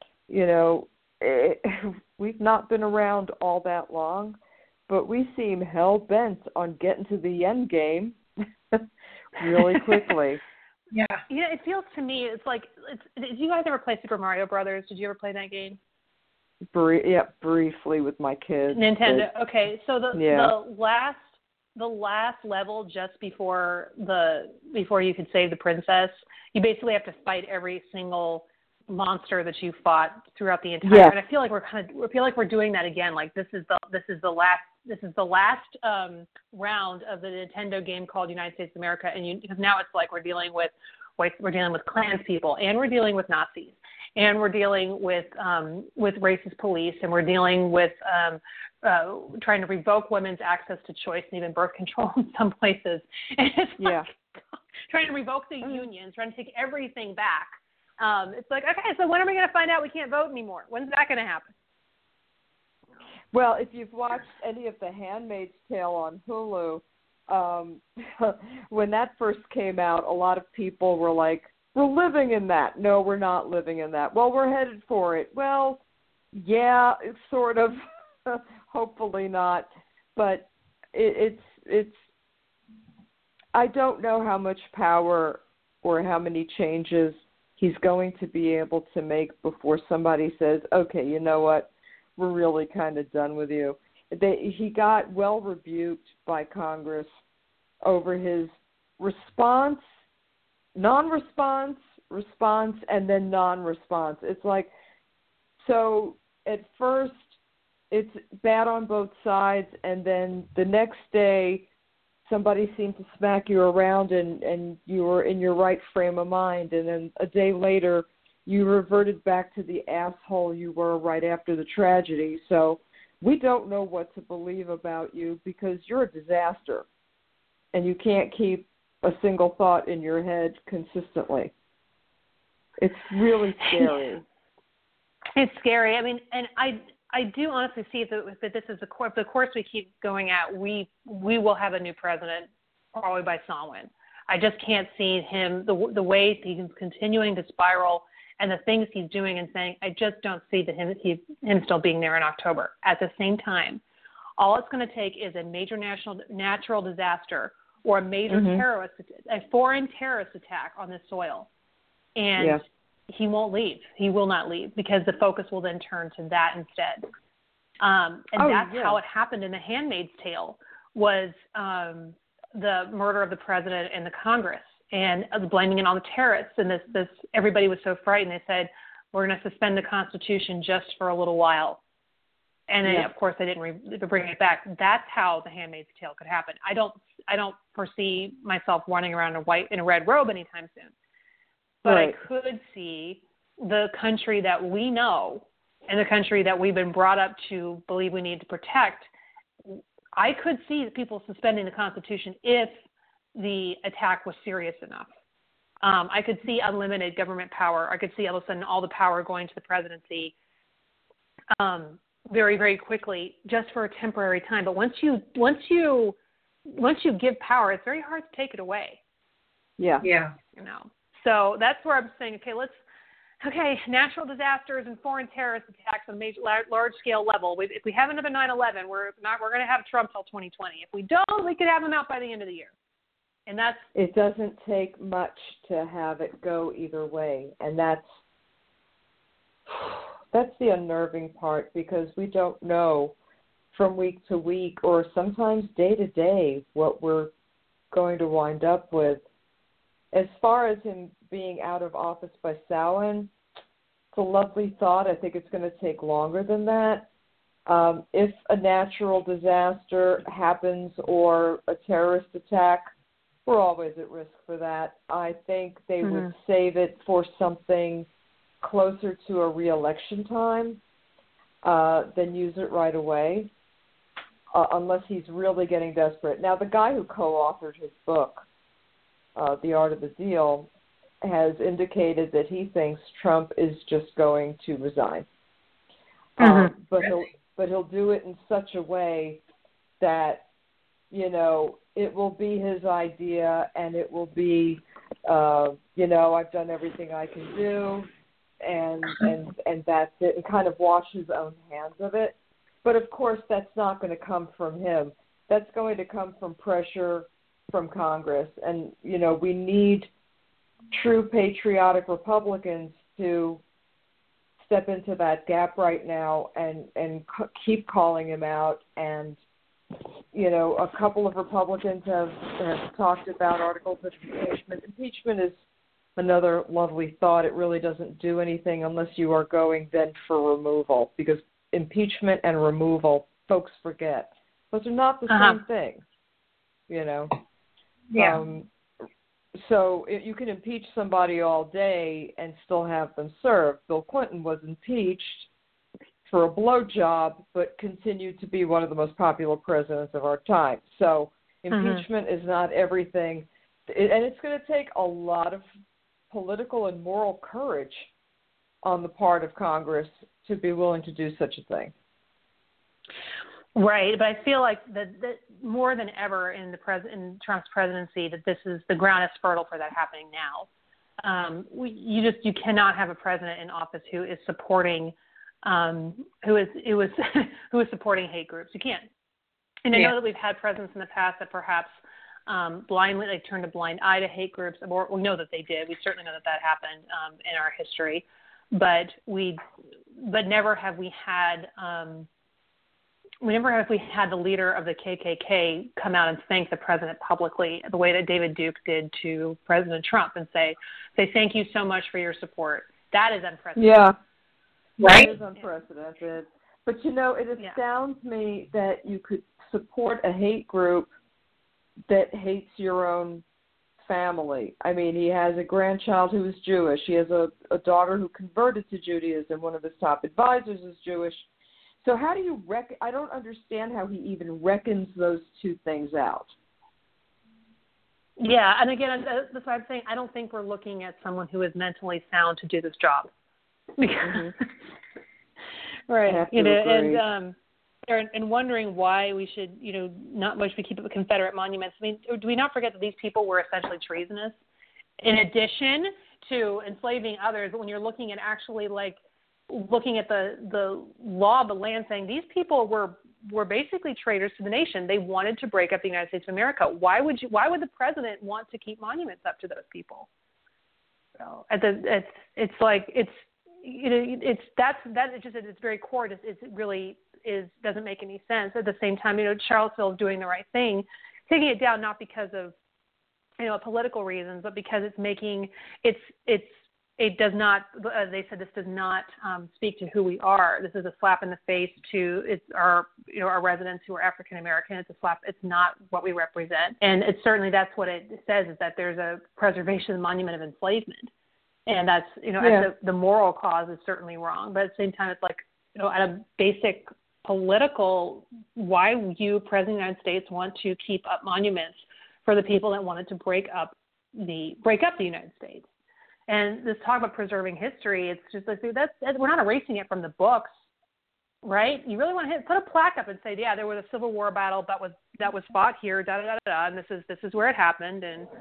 Speaker 2: We've not been around all that long, but we seem hell-bent on getting to the end game really quickly.
Speaker 3: Yeah.
Speaker 4: It feels to me, it's like, did you guys ever play Super Mario Brothers? Did you ever play that game?
Speaker 2: Briefly with my kids.
Speaker 4: Nintendo. Okay, so the last level just before you could save the princess, you basically have to fight every single monster that you fought throughout the entire.
Speaker 2: Yeah.
Speaker 4: And I feel like we're doing that again. Like this is the last round of the Nintendo game called United States of America, and because now it's like we're dealing with Klans people, and we're dealing with Nazis, and we're dealing with racist police, and we're dealing with trying to revoke women's access to choice and even birth control in some places. And it's like trying to revoke the unions, trying to take everything back. It's like, okay, so when are we going to find out we can't vote anymore? When's that going to happen?
Speaker 2: Well, if you've watched any of The Handmaid's Tale on Hulu, when that first came out, a lot of people were like, we're living in that. No, we're not living in that. Well, we're headed for it. Well, yeah, it's sort of. Hopefully not. But it's I don't know how much power or how many changes he's going to be able to make before somebody says, okay, you know what, we're really kind of done with you. He got well rebuked by Congress over his response, non-response, response, and then non-response. It's like, so at first it's bad on both sides, and then the next day somebody seemed to smack you around and you were in your right frame of mind, and then a day later you reverted back to the asshole you were right after the tragedy. So we don't know what to believe about you because you're a disaster, and you can't keep a single thought in your head consistently. It's really scary.
Speaker 4: It's scary. I mean, and I do honestly see that this is the course we keep going at. We will have a new president probably by Samhain. I just can't see him the way he's continuing to spiral and the things he's doing and saying. I just don't see him still being there in October. At the same time, all it's going to take is a major natural disaster or a major a foreign terrorist attack on this soil, and he won't leave. He will not leave because the focus will then turn to that instead. That's how it happened in The Handmaid's Tale was the murder of the president and the Congress and blaming it on the terrorists. And this everybody was so frightened. They said, we're going to suspend the Constitution just for a little while. And then, of course, they didn't bring it back. That's how The Handmaid's Tale could happen. I don't foresee myself running around in a red robe anytime soon. But I could see the country that we know and the country that we've been brought up to believe we need to protect. I could see people suspending the Constitution if the attack was serious enough. I could see unlimited government power. I could see all of a sudden all the power going to the presidency very, very quickly just for a temporary time. But once you give power, it's very hard to take it away.
Speaker 2: Yeah.
Speaker 3: Yeah.
Speaker 4: So that's where I'm saying, okay, okay, natural disasters and foreign terrorist attacks on a large-scale level. If we have another 9/11, we're going to have Trump till 2020. If we don't, we could have him out by the end of the year. And that's
Speaker 2: it. Doesn't take much to have it go either way, and that's the unnerving part, because we don't know from week to week or sometimes day to day what we're going to wind up with. As far as him being out of office by Samhain, it's a lovely thought. I think it's going to take longer than that. If a natural disaster happens or a terrorist attack, we're always at risk for that. I think they would save it for something closer to a re-election time than use it right away, unless he's really getting desperate. Now, the guy who co-authored his book, The Art of the Deal, has indicated that he thinks Trump is just going to resign. But he'll do it in such a way that, you know, it will be his idea, and it will be, you know, I've done everything I can do, and that's it, and kind of wash his own hands of it. But of course, that's not going to come from him. That's going to come from pressure from Congress, and you know, we need true patriotic Republicans to step into that gap right now and keep calling him out. And you know, a couple of Republicans have talked about articles of impeachment. Impeachment is another lovely thought. It really doesn't do anything unless you are going then for removal, because impeachment and removal, folks forget. Those are not the same thing, you know.
Speaker 3: Yeah.
Speaker 2: So you can impeach somebody all day and still have them served. Bill Clinton was impeached for a blowjob, but continued to be one of the most popular presidents of our time. So impeachment is not everything. And it's going to take a lot of political and moral courage on the part of Congress to be willing to do such a thing.
Speaker 4: Right, but I feel like that more than ever in Trump's presidency, that this is the ground is fertile for that happening now. You cannot have a president in office who is supporting who is supporting hate groups. You can't. And I know that we've had presidents in the past that perhaps blindly turned a blind eye to hate groups. Or we know that they did. We certainly know that happened in our history, but never have we had. Have we had the leader of the KKK come out and thank the president publicly the way that David Duke did to President Trump and say thank you so much for your support. That is unprecedented.
Speaker 2: Yeah,
Speaker 3: right.
Speaker 2: That is unprecedented. But you know, it astounds me that you could support a hate group that hates your own family. I mean, he has a grandchild who is Jewish. He has a daughter who converted to Judaism. One of his top advisors is Jewish. So how do you I don't understand how he even reckons those two things out.
Speaker 4: Yeah, and again, that's why I'm saying I don't think we're looking at someone who is mentally sound to do this job. Right. You know, and wondering why we should, you know, not much we keep up with Confederate monuments. I mean, do we not forget that these people were essentially treasonous? In addition to enslaving others, when you're looking at actually looking at the law of the land, saying these people were basically traitors to the nation. They wanted to break up the United States of America. Why would the president want to keep monuments up to those people? So at its very core. It really doesn't make any sense. At the same time, you know, Charlottesville is doing the right thing, taking it down not because of, you know, political reasons, but because it does not, as they said, this does not speak to who we are. This is a slap in the face to our residents who are African American. It's a slap. It's not what we represent. And it's certainly, that's what it says, is that there's a preservation monument of enslavement. And that's, you know, the moral cause is certainly wrong. But at the same time, it's like, you know, at a basic political, why you, President of the United States, want to keep up monuments for the people that wanted to break up the United States. And this talk about preserving history, it's just like, dude, we're not erasing it from the books, right? You really want to put a plaque up and say, yeah, there was a Civil War battle that was fought here, and this is where it happened, and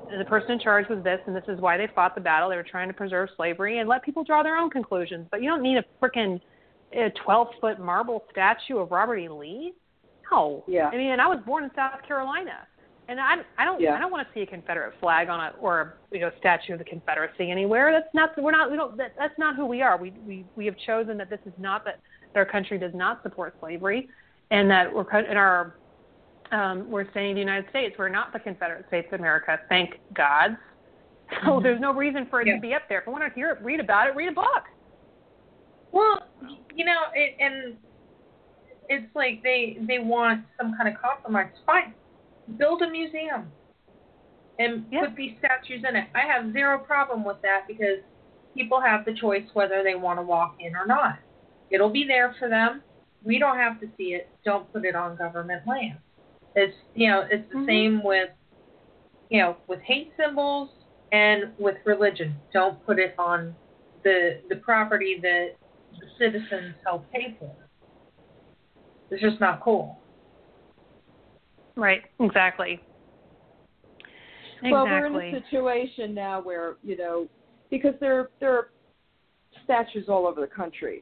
Speaker 4: the person in charge was this, and this is why they fought the battle. They were trying to preserve slavery, and let people draw their own conclusions. But you don't need a freaking 12-foot marble statue of Robert E. Lee. No.
Speaker 2: Yeah.
Speaker 4: I mean, and I was born in South Carolina, and I don't want to see a Confederate flag on or a statue of the Confederacy anywhere. That's not who we are. We have chosen that this is not that our country does not support slavery, and that we're staying in the United States. We're not the Confederate States of America, thank God. So there's no reason for it to be up there. If you want to hear it, read about it, read a book.
Speaker 3: Well, and it's like they want some kind of compromise. Fine. Build a museum and put these statues in it. I have zero problem with that because people have the choice whether they want to walk in or not. It'll be there for them. We don't have to see it. Don't put it on government land. It's the same with hate symbols and with religion. Don't put it on the property that the citizens help pay for. It's just not cool.
Speaker 4: Right, exactly.
Speaker 2: Well, we're in a situation now where, because there are statues all over the country,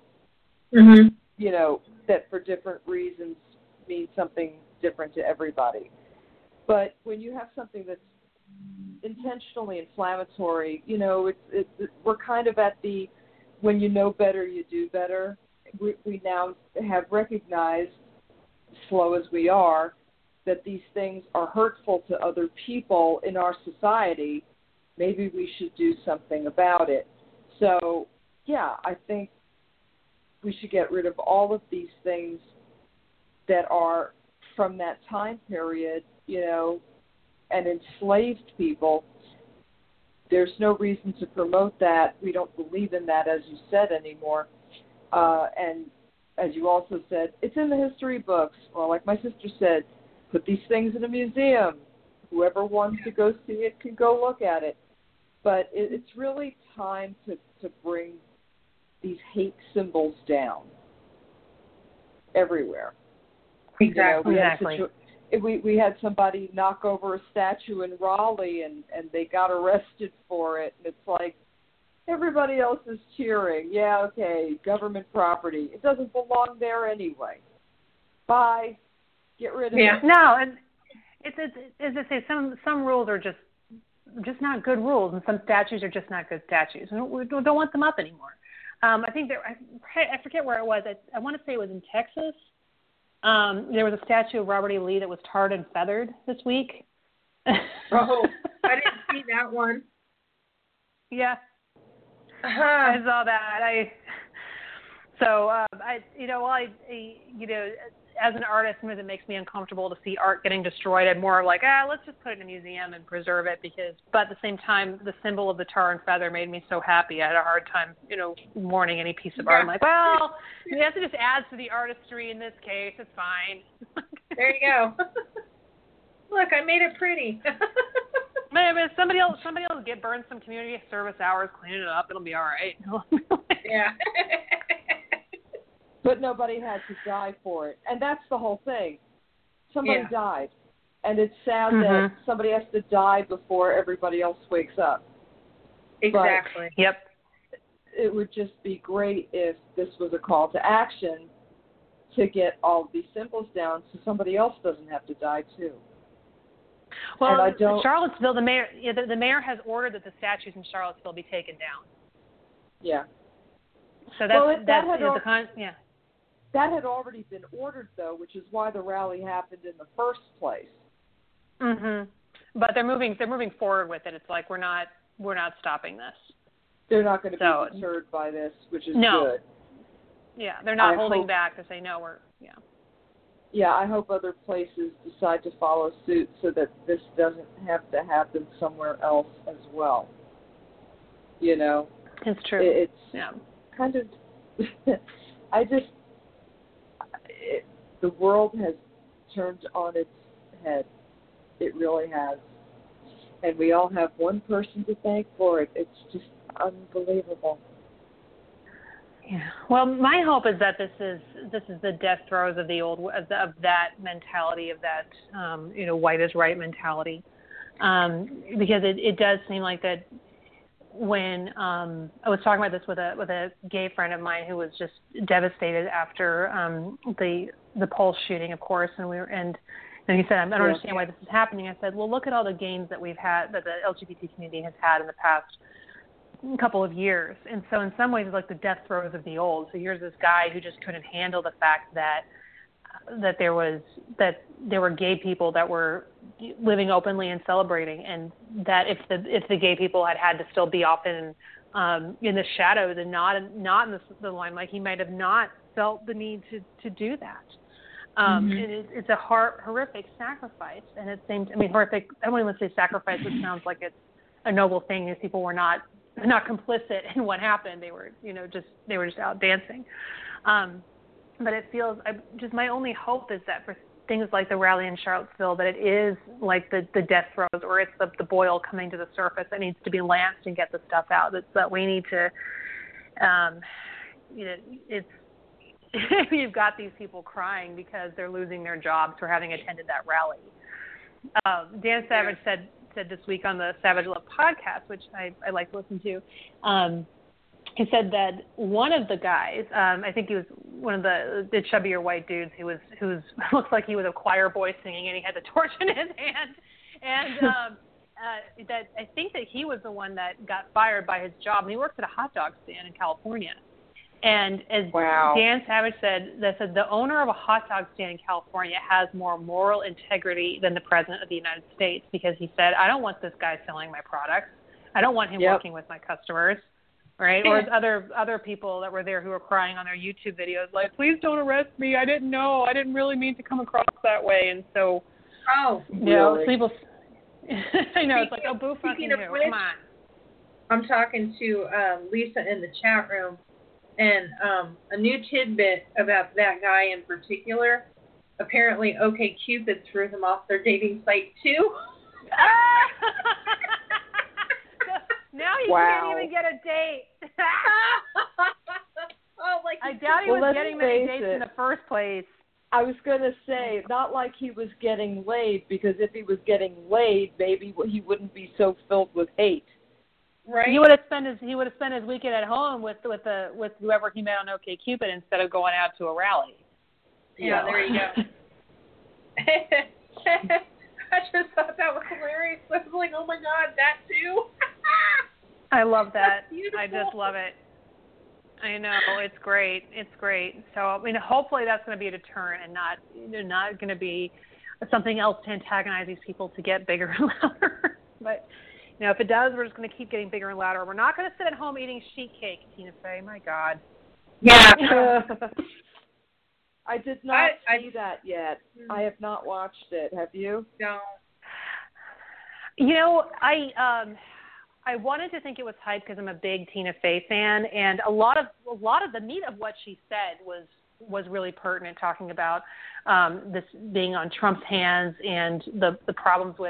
Speaker 2: that for different reasons mean something different to everybody. But when you have something that's intentionally inflammatory, we're kind of at the when you know better, you do better. We now have recognized, slow as we are, that these things are hurtful to other people in our society. Maybe we should do something about it. So, I think we should get rid of all of these things that are from that time period, and enslaved people. There's no reason to promote that. We don't believe in that, as you said, anymore. And as you also said, it's in the history books. Well, like my sister said, put these things in a museum. Whoever wants to go see it can go look at it. But it's really time to bring these hate symbols down everywhere.
Speaker 3: Exactly.
Speaker 2: We had somebody knock over a statue in Raleigh, and they got arrested for it. And it's like, everybody else is cheering. Yeah, okay, government property. It doesn't belong there anyway. Bye. Get rid of it.
Speaker 4: No, and it's as I say, some rules are just not good rules, and some statues are just not good statues. We don't want them up anymore. I think I forget where it was. I want to say it was in Texas. There was a statue of Robert E. Lee that was tarred and feathered this week.
Speaker 3: Oh, I didn't see that one.
Speaker 4: Yeah. I saw that. As an artist, sometimes it makes me uncomfortable to see art getting destroyed. I'm more like, let's just put it in a museum and preserve it but at the same time, the symbol of the tar and feather made me so happy. I had a hard time, mourning any piece of art. I'm like, well, you have to just add to the artistry in this case. It's fine.
Speaker 3: There you go. Look, I made it pretty.
Speaker 4: Maybe somebody else burn some community service hours, clean it up. It'll be all right.
Speaker 3: Yeah.
Speaker 2: But nobody had to die for it. And that's the whole thing. Somebody died. And it's sad that somebody has to die before everybody else wakes up.
Speaker 3: Exactly.
Speaker 4: But, yep.
Speaker 2: It would just be great if this was a call to action to get all of these symbols down so somebody else doesn't have to die too.
Speaker 4: Well, Charlottesville, the mayor has ordered that the statues in Charlottesville be taken down.
Speaker 2: Yeah.
Speaker 4: So
Speaker 2: that had already been ordered, though, which is why the rally happened in the first place.
Speaker 4: But they're moving forward with it. It's like we're not stopping this.
Speaker 2: They're not going to be deterred by this, which is good.
Speaker 4: Yeah, they're not holding back to say no.
Speaker 2: Yeah, I hope other places decide to follow suit so that this doesn't have to happen somewhere else as well.
Speaker 4: It's true.
Speaker 2: It's kind of. The world has turned on its head. It really has. And we all have one person to thank for it. It's just unbelievable.
Speaker 4: Yeah. Well, my hope is that this is the death throes of the old of that mentality, of that white is right mentality. because it does seem like that when I was talking about this with a gay friend of mine who was just devastated after the Pulse shooting, of course, and he said, I don't understand why this is happening. I said, well, look at all the gains that we've had, that the LGBT community has had in the past couple of years. And so in some ways it's like the death throes of the old. So here's this guy who just couldn't handle the fact that there were gay people that were living openly and celebrating, and that if the gay people had to still be often in the shadows and not in the limelight, he might have not felt the need to do that. And it's a horrific sacrifice, and it seems, horrific. I don't even want to say sacrifice. It sounds like it's a noble thing. These people were not complicit in what happened. They were, they were just out dancing. But it feels, just my only hope is that for things like the rally in Charlottesville, that it is like the death throes, or it's the boil coming to the surface that needs to be lanced and get the stuff out. It's that we need to, it's, you've got these people crying because they're losing their jobs for having attended that rally. Dan Savage said this week on the Savage Love podcast, which I like to listen to, he said that one of the guys, I think he was one of the chubbier white dudes who's looks like he was a choir boy singing, and he had the torch in his hand, and that I think that he was the one that got fired by his job, and he works at a hot dog stand in California. And as Dan Savage said, the owner of a hot dog stand in California has more moral integrity than the president of the United States, because he said, I don't want this guy selling my products. I don't want him working with my customers, right? Or other people that were there who were crying on their YouTube videos, like, please don't arrest me. I didn't know. I didn't really mean to come across that way. And so, people, I know, it's like, boo fucking who? Come on.
Speaker 3: I'm talking to Lisa in the chat room. And a new tidbit about that guy in particular, apparently OkCupid threw him off their dating site too.
Speaker 4: Now he can't even get a date. I doubt he was getting many dates in the first place.
Speaker 2: I was going to say, not like he was getting laid, because if he was getting laid, maybe he wouldn't be so filled with hate.
Speaker 4: Right. He would have spent his weekend at home with whoever he met on OkCupid instead of going out to a rally.
Speaker 3: Yeah, there you go. I just thought that was hilarious. I was like, oh my God, that too.
Speaker 4: I love that. I just love it. I know, it's great. It's great. So hopefully that's going to be a deterrent and not going to be something else to antagonize these people to get bigger and louder. But if it does, we're just going to keep getting bigger and louder. We're not going to sit at home eating sheet cake, Tina Fey. My God.
Speaker 3: Yeah.
Speaker 2: I did not see that yet. I have not watched it. Have you?
Speaker 3: No.
Speaker 4: I wanted to think it was hype because I'm a big Tina Fey fan, and a lot of the meat of what she said was really pertinent, talking about this being on Trump's hands and the problems with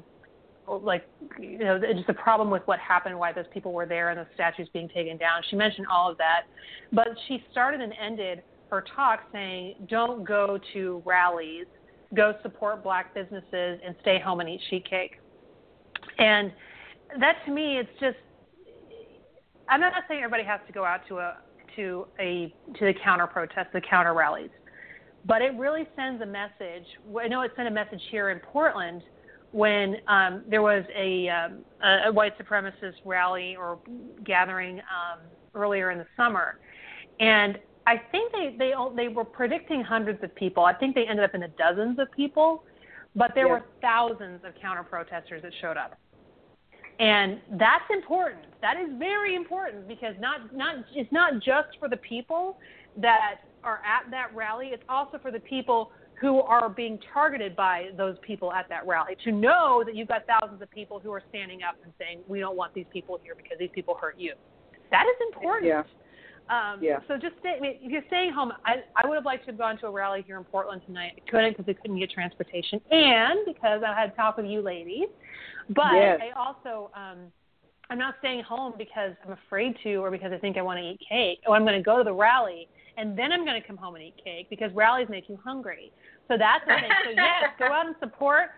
Speaker 4: just the problem with what happened, why those people were there, and the statues being taken down. She mentioned all of that, but she started and ended her talk saying, don't go to rallies, go support black businesses, and stay home and eat sheet cake. And that, to me, it's just, I'm not saying everybody has to go out to the counter protests, the counter rallies, but it really sends a message. I know it sent a message here in Portland when there was a white supremacist rally or gathering earlier in the summer, and I think they were predicting hundreds of people. I think they ended up in the dozens of people, but there were thousands of counter protesters that showed up. And that's important. That is very important, because it's not just for the people that are at that rally. It's also for the people who are being targeted by those people at that rally, to know that you've got thousands of people who are standing up and saying, we don't want these people here because these people hurt you. That is important. So just if you're staying home, I would have liked to have gone to a rally here in Portland tonight. I couldn't, because I couldn't get transportation, and because I had to talk with you ladies. But I also, I'm not staying home because I'm afraid to, or because I think I want to eat cake. Oh, I'm going to go to the rally, and then I'm going to come home and eat cake, because rallies make you hungry. So that's the thing. So yes, go out and support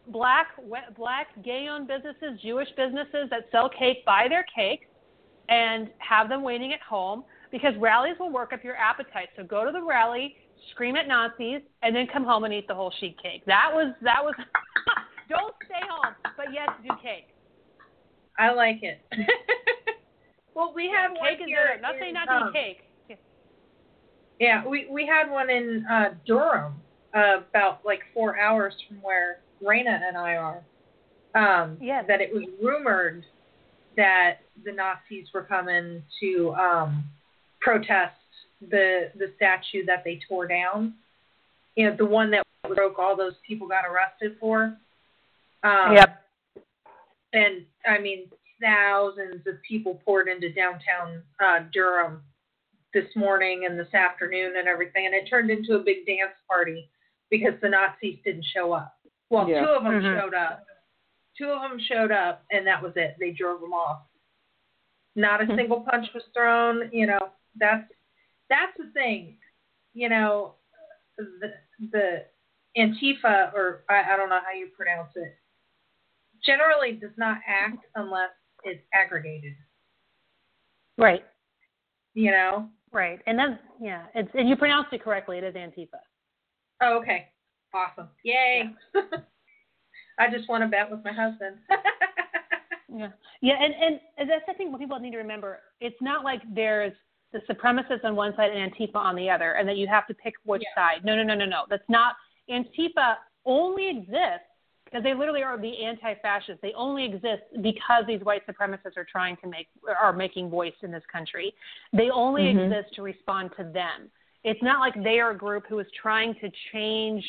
Speaker 4: black gay-owned businesses, Jewish businesses that sell cake, buy their cake and have them waiting at home, because rallies will work up your appetite. So go to the rally, scream at Nazis, and then come home and eat the whole sheet cake. That was don't stay home, but yes, do cake.
Speaker 3: I like it. Well, we had one
Speaker 4: cake
Speaker 3: here.
Speaker 4: Not saying not to eat cake.
Speaker 3: Yeah, we had one in Durham, about like 4 hours from where Raina and I are. That it was rumored that the Nazis were coming to protest the statue that they tore down. You know, the one that broke all those people got arrested for.
Speaker 4: Yep.
Speaker 3: And I mean, thousands of people poured into downtown Durham this morning and this afternoon and everything, and it turned into a big dance party because the Nazis didn't show up. Well, two of them showed up. Two of them showed up, and that was it. They drove them off. Not a single punch was thrown. You know, that's the thing. You know, the Antifa, or I don't know how you pronounce it, generally does not act unless it's aggregated.
Speaker 4: Right.
Speaker 3: You know?
Speaker 4: Right. And then, and you pronounced it correctly. It is Antifa.
Speaker 3: Oh, okay. Awesome. Yay. Yeah. I just won a bet with my husband.
Speaker 4: Yeah, and that's the thing what people need to remember. It's not like there's the supremacists on one side and Antifa on the other, and that you have to pick which side. No. That's not. Antifa only exists because they literally are the anti-fascists. They only exist because these white supremacists are making voice in this country. They only exist to respond to them. It's not like they are a group who is trying to change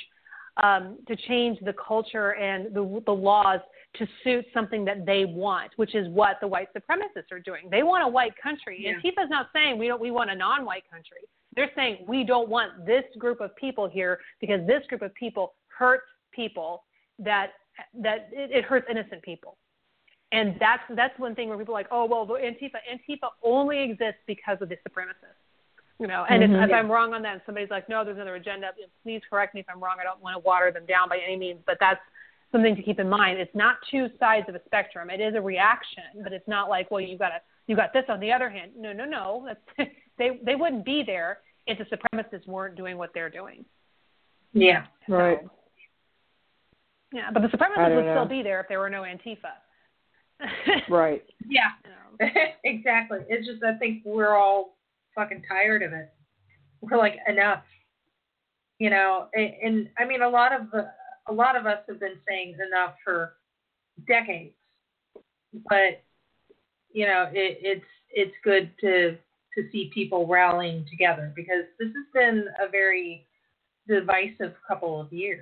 Speaker 4: the culture and the laws to suit something that they want, which is what the white supremacists are doing. They want a white country. Yeah. Antifa's not saying we want a non-white country. They're saying we don't want this group of people here because this group of people hurts people that it hurts innocent people. And that's one thing where people are like, oh, well, Antifa only exists because of the supremacists. You know, and if I'm wrong on that, and somebody's like, no, there's another agenda, please correct me if I'm wrong. I don't want to water them down by any means, but that's something to keep in mind. It's not two sides of a spectrum. It is a reaction, but it's not like, well, you got this on the other hand. No. That's, they wouldn't be there if the supremacists weren't doing what they're doing.
Speaker 3: Yeah.
Speaker 2: Right.
Speaker 4: So, yeah, but the supremacists would still be there if there were no Antifa.
Speaker 2: Right.
Speaker 3: Yeah. You know. Exactly. It's just I think we're all fucking tired of it. We're like, enough. You know, and I mean a lot of us have been saying enough for decades. But you know, it's good to see people rallying together because this has been a very divisive couple of years.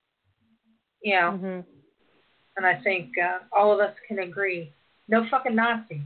Speaker 3: You know, and I think all of us can agree, no fucking Nazi.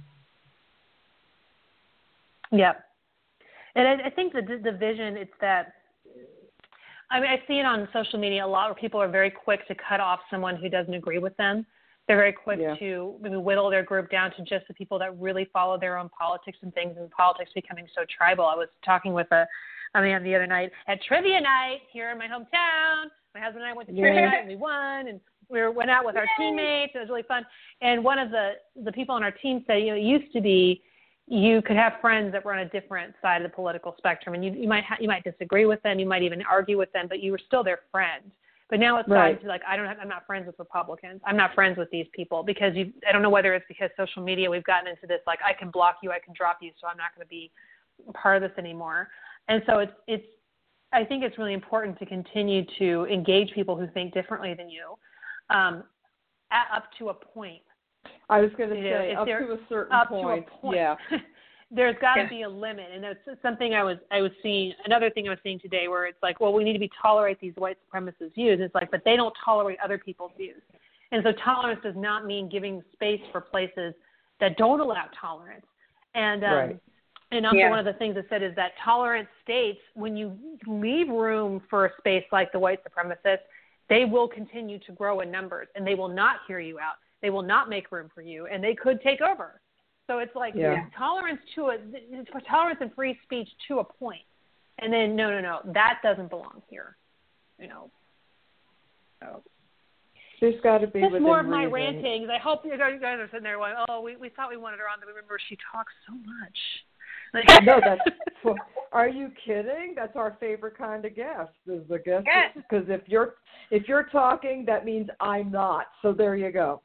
Speaker 4: Yep. And I think the vision, it's that, I mean, I see it on social media a lot where people are very quick to cut off someone who doesn't agree with them. They're very quick to maybe whittle their group down to just the people that really follow their own politics and things, and politics becoming so tribal. I was talking with a man the other night at trivia night here in my hometown. My husband and I went to trivia night and we won, and we went out with our teammates. It was really fun. And one of the people on our team said, you know, it used to be you could have friends that were on a different side of the political spectrum, and you might disagree with them, you might even argue with them, but you were still their friend. But now it's gotten to like, I'm not friends with Republicans. I'm not friends with these people because I don't know whether it's because social media, we've gotten into this, like, I can block you, I can drop you, so I'm not going to be part of this anymore. And so I think it's really important to continue to engage people who think differently than you, up to a point.
Speaker 2: I was going to say up to a certain point. Yeah.
Speaker 4: There's got to be a limit, and that's something I was seeing. Another thing I was seeing today, where it's like, well, we need to tolerate these white supremacist views. It's like, but they don't tolerate other people's views, and so tolerance does not mean giving space for places that don't allow tolerance. And and also one of the things I said is that tolerance states when you leave room for a space like the white supremacists, they will continue to grow in numbers, and they will not hear you out. They will not make room for you, and they could take over. So it's like tolerance and free speech to a point, and then no, that doesn't belong here, you know. So.
Speaker 2: She's got to be
Speaker 4: That's
Speaker 2: within
Speaker 4: more of my
Speaker 2: reason.
Speaker 4: rantings. I hope you guys are sitting there going, "Oh, we thought we wanted her on, but remember she talks so much."
Speaker 2: No, that's. Are you kidding? That's our favorite kind of guest. Is the guest because if you're talking, that means I'm not. So there you go.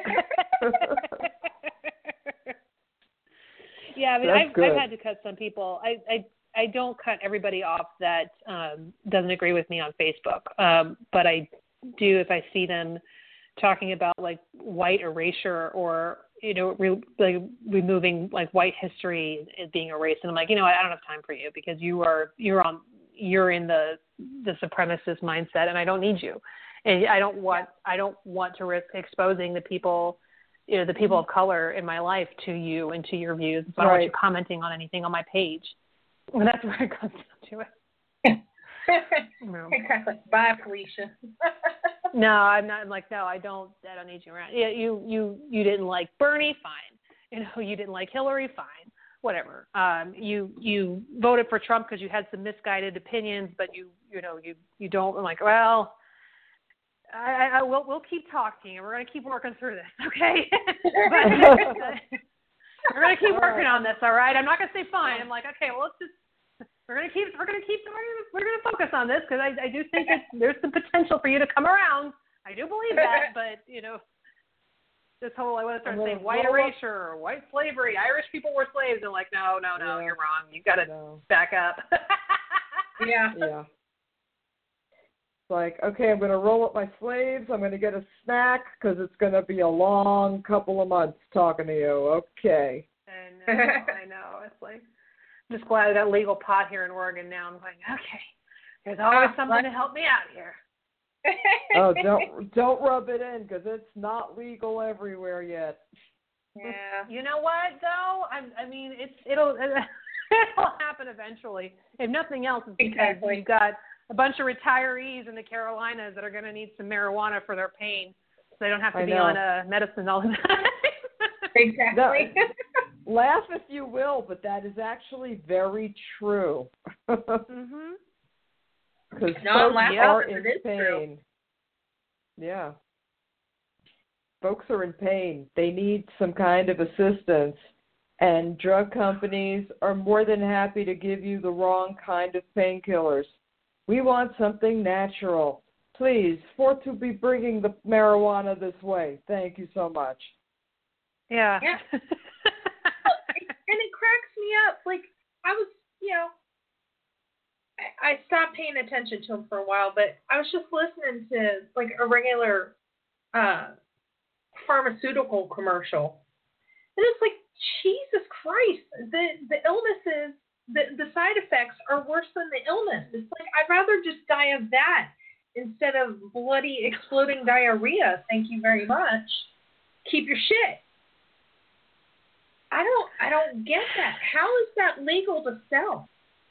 Speaker 4: Yeah, I mean,
Speaker 2: I've
Speaker 4: had to cut some people. I don't cut everybody off that doesn't agree with me on Facebook, but I do if I see them talking about like white erasure or removing like white history as being erased, and I'm like, I don't have time for you because you're in the supremacist mindset, and I don't need you, and I don't want to risk exposing the people. The people of color in my life to you and to your views. So I don't want you commenting on anything on my page. And that's where it comes down to it.
Speaker 3: Exactly. Bye, Felicia.
Speaker 4: No, I'm not. I'm like, no, I don't need you around. Yeah, you didn't like Bernie, fine. You didn't like Hillary, fine. Whatever. You voted for Trump because you had some misguided opinions, but you don't. I'm like, well. We'll keep talking, and we're going to keep working through this, okay? We're going to keep working on this, all right? I'm not going to say fine. I'm like, okay, well, we're going to focus on this because I do think that there's some potential for you to come around. I do believe that, but this whole I want to start saying white erasure or white slavery, Irish people were slaves, and like, no, you're wrong. You got to back up.
Speaker 2: Yeah. Like, okay, I'm going to roll up my sleeves. I'm going to get a snack because it's going to be a long couple of months talking to you. Okay.
Speaker 4: I know. It's like, I'm just glad I got legal pot here in Oregon now. I'm like, okay, there's always something to help me out here.
Speaker 2: Oh, don't rub it in because it's not legal everywhere yet.
Speaker 3: Yeah.
Speaker 4: You know what though? I mean, it'll happen eventually. If nothing else, it's because you've got a bunch of retirees in the Carolinas that are going to need some marijuana for their pain, so they don't have to be on medicine all the time.
Speaker 3: Exactly.
Speaker 2: Laugh if you will, but that is actually very true.
Speaker 4: Mhm.
Speaker 2: Because folks are in pain. True. Yeah. Folks are in pain. They need some kind of assistance, and drug companies are more than happy to give you the wrong kind of painkillers. We want something natural. Please, to be bringing the marijuana this way. Thank you so much.
Speaker 4: Yeah.
Speaker 3: And it cracks me up. Like, I was, I stopped paying attention to him for a while, but I was just listening to, like, a regular pharmaceutical commercial. And it's like, Jesus Christ, the illnesses, the side effects are worse than the illness. It's like, I'd rather just die of that instead of bloody exploding diarrhea. Thank you very much. Keep your shit. I don't get that. How is that legal to sell?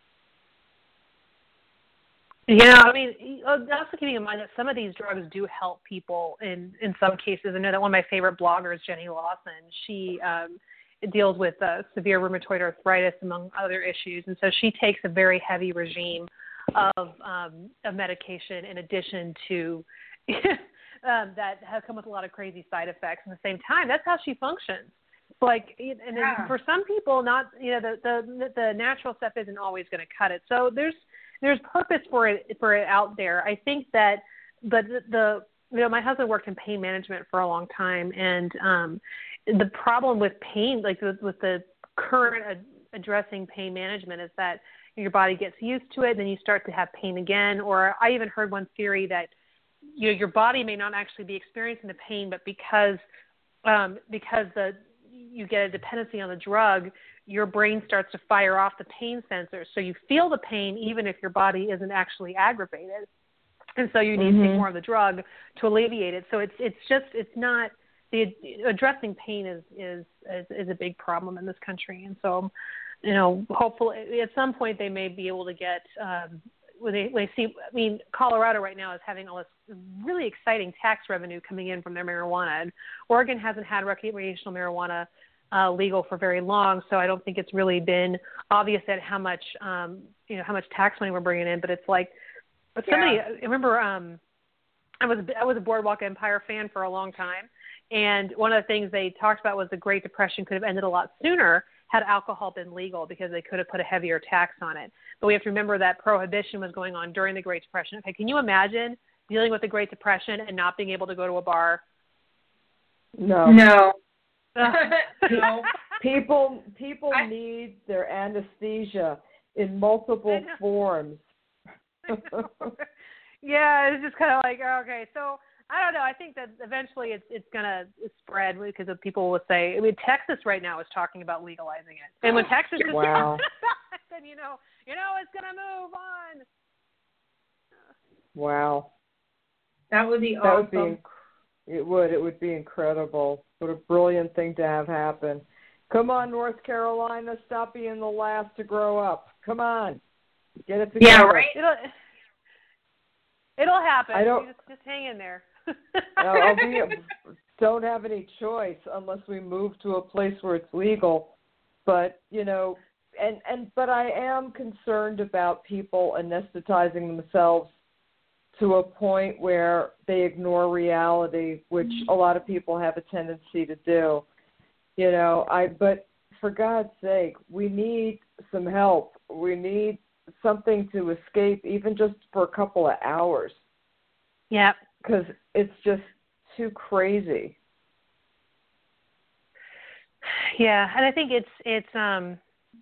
Speaker 4: Yeah, I mean, also keeping in mind that some of these drugs do help people in some cases. I know that one of my favorite bloggers, Jenny Lawson, she deals with severe rheumatoid arthritis, among other issues. And so she takes a very heavy regime of medication in addition to that have come with a lot of crazy side effects. At the same time, that's how she functions. Like, and for some people, not the natural stuff isn't always going to cut it. So there's purpose for it out there. I think that, but my husband worked in pain management for a long time, and the problem with pain, like with the current addressing pain management, is that your body gets used to it, and then you start to have pain again. Or I even heard one theory that your body may not actually be experiencing the pain, but because you get a dependency on the drug, your brain starts to fire off the pain sensors. So you feel the pain even if your body isn't actually aggravated. And so you need to take more of the drug to alleviate it. So it's not addressing pain is a big problem in this country. And so, hopefully at some point they may be able to get when they see. I mean, Colorado right now is having all this really exciting tax revenue coming in from their marijuana, and Oregon hasn't had recreational marijuana legal for very long, so I don't think it's really been obvious at how much how much tax money we're bringing in. But it's like, somebody I remember I was a Boardwalk Empire fan for a long time, and one of the things they talked about was the Great Depression could have ended a lot sooner had alcohol been legal, because they could have put a heavier tax on it. But we have to remember that prohibition was going on during the Great Depression. Okay, can you imagine dealing with the Great Depression and not being able to go to a bar?
Speaker 2: No.
Speaker 3: No.
Speaker 2: No. People need their anesthesia in multiple forms.
Speaker 4: Yeah, it's just kind of like, okay, so I don't know. I think that eventually it's going to spread, because people will say, I mean, Texas right now is talking about legalizing it. And when Texas is
Speaker 2: wow.
Speaker 4: then you know it's going to move on.
Speaker 2: Wow.
Speaker 3: That would be awesome.
Speaker 2: It would be incredible. What a brilliant thing to have happen. Come on, North Carolina, stop being the last to grow up. Come on. Get it together.
Speaker 3: Yeah, right?
Speaker 4: It'll happen. Just hang in there.
Speaker 2: Don't have any choice unless we move to a place where it's legal. But, but I am concerned about people anesthetizing themselves to a point where they ignore reality, which a lot of people have a tendency to do. But for God's sake, we need some help. We need something to escape, even just for a couple of hours.
Speaker 4: Yeah.
Speaker 2: Because it's just too crazy.
Speaker 4: Yeah, and I think it's and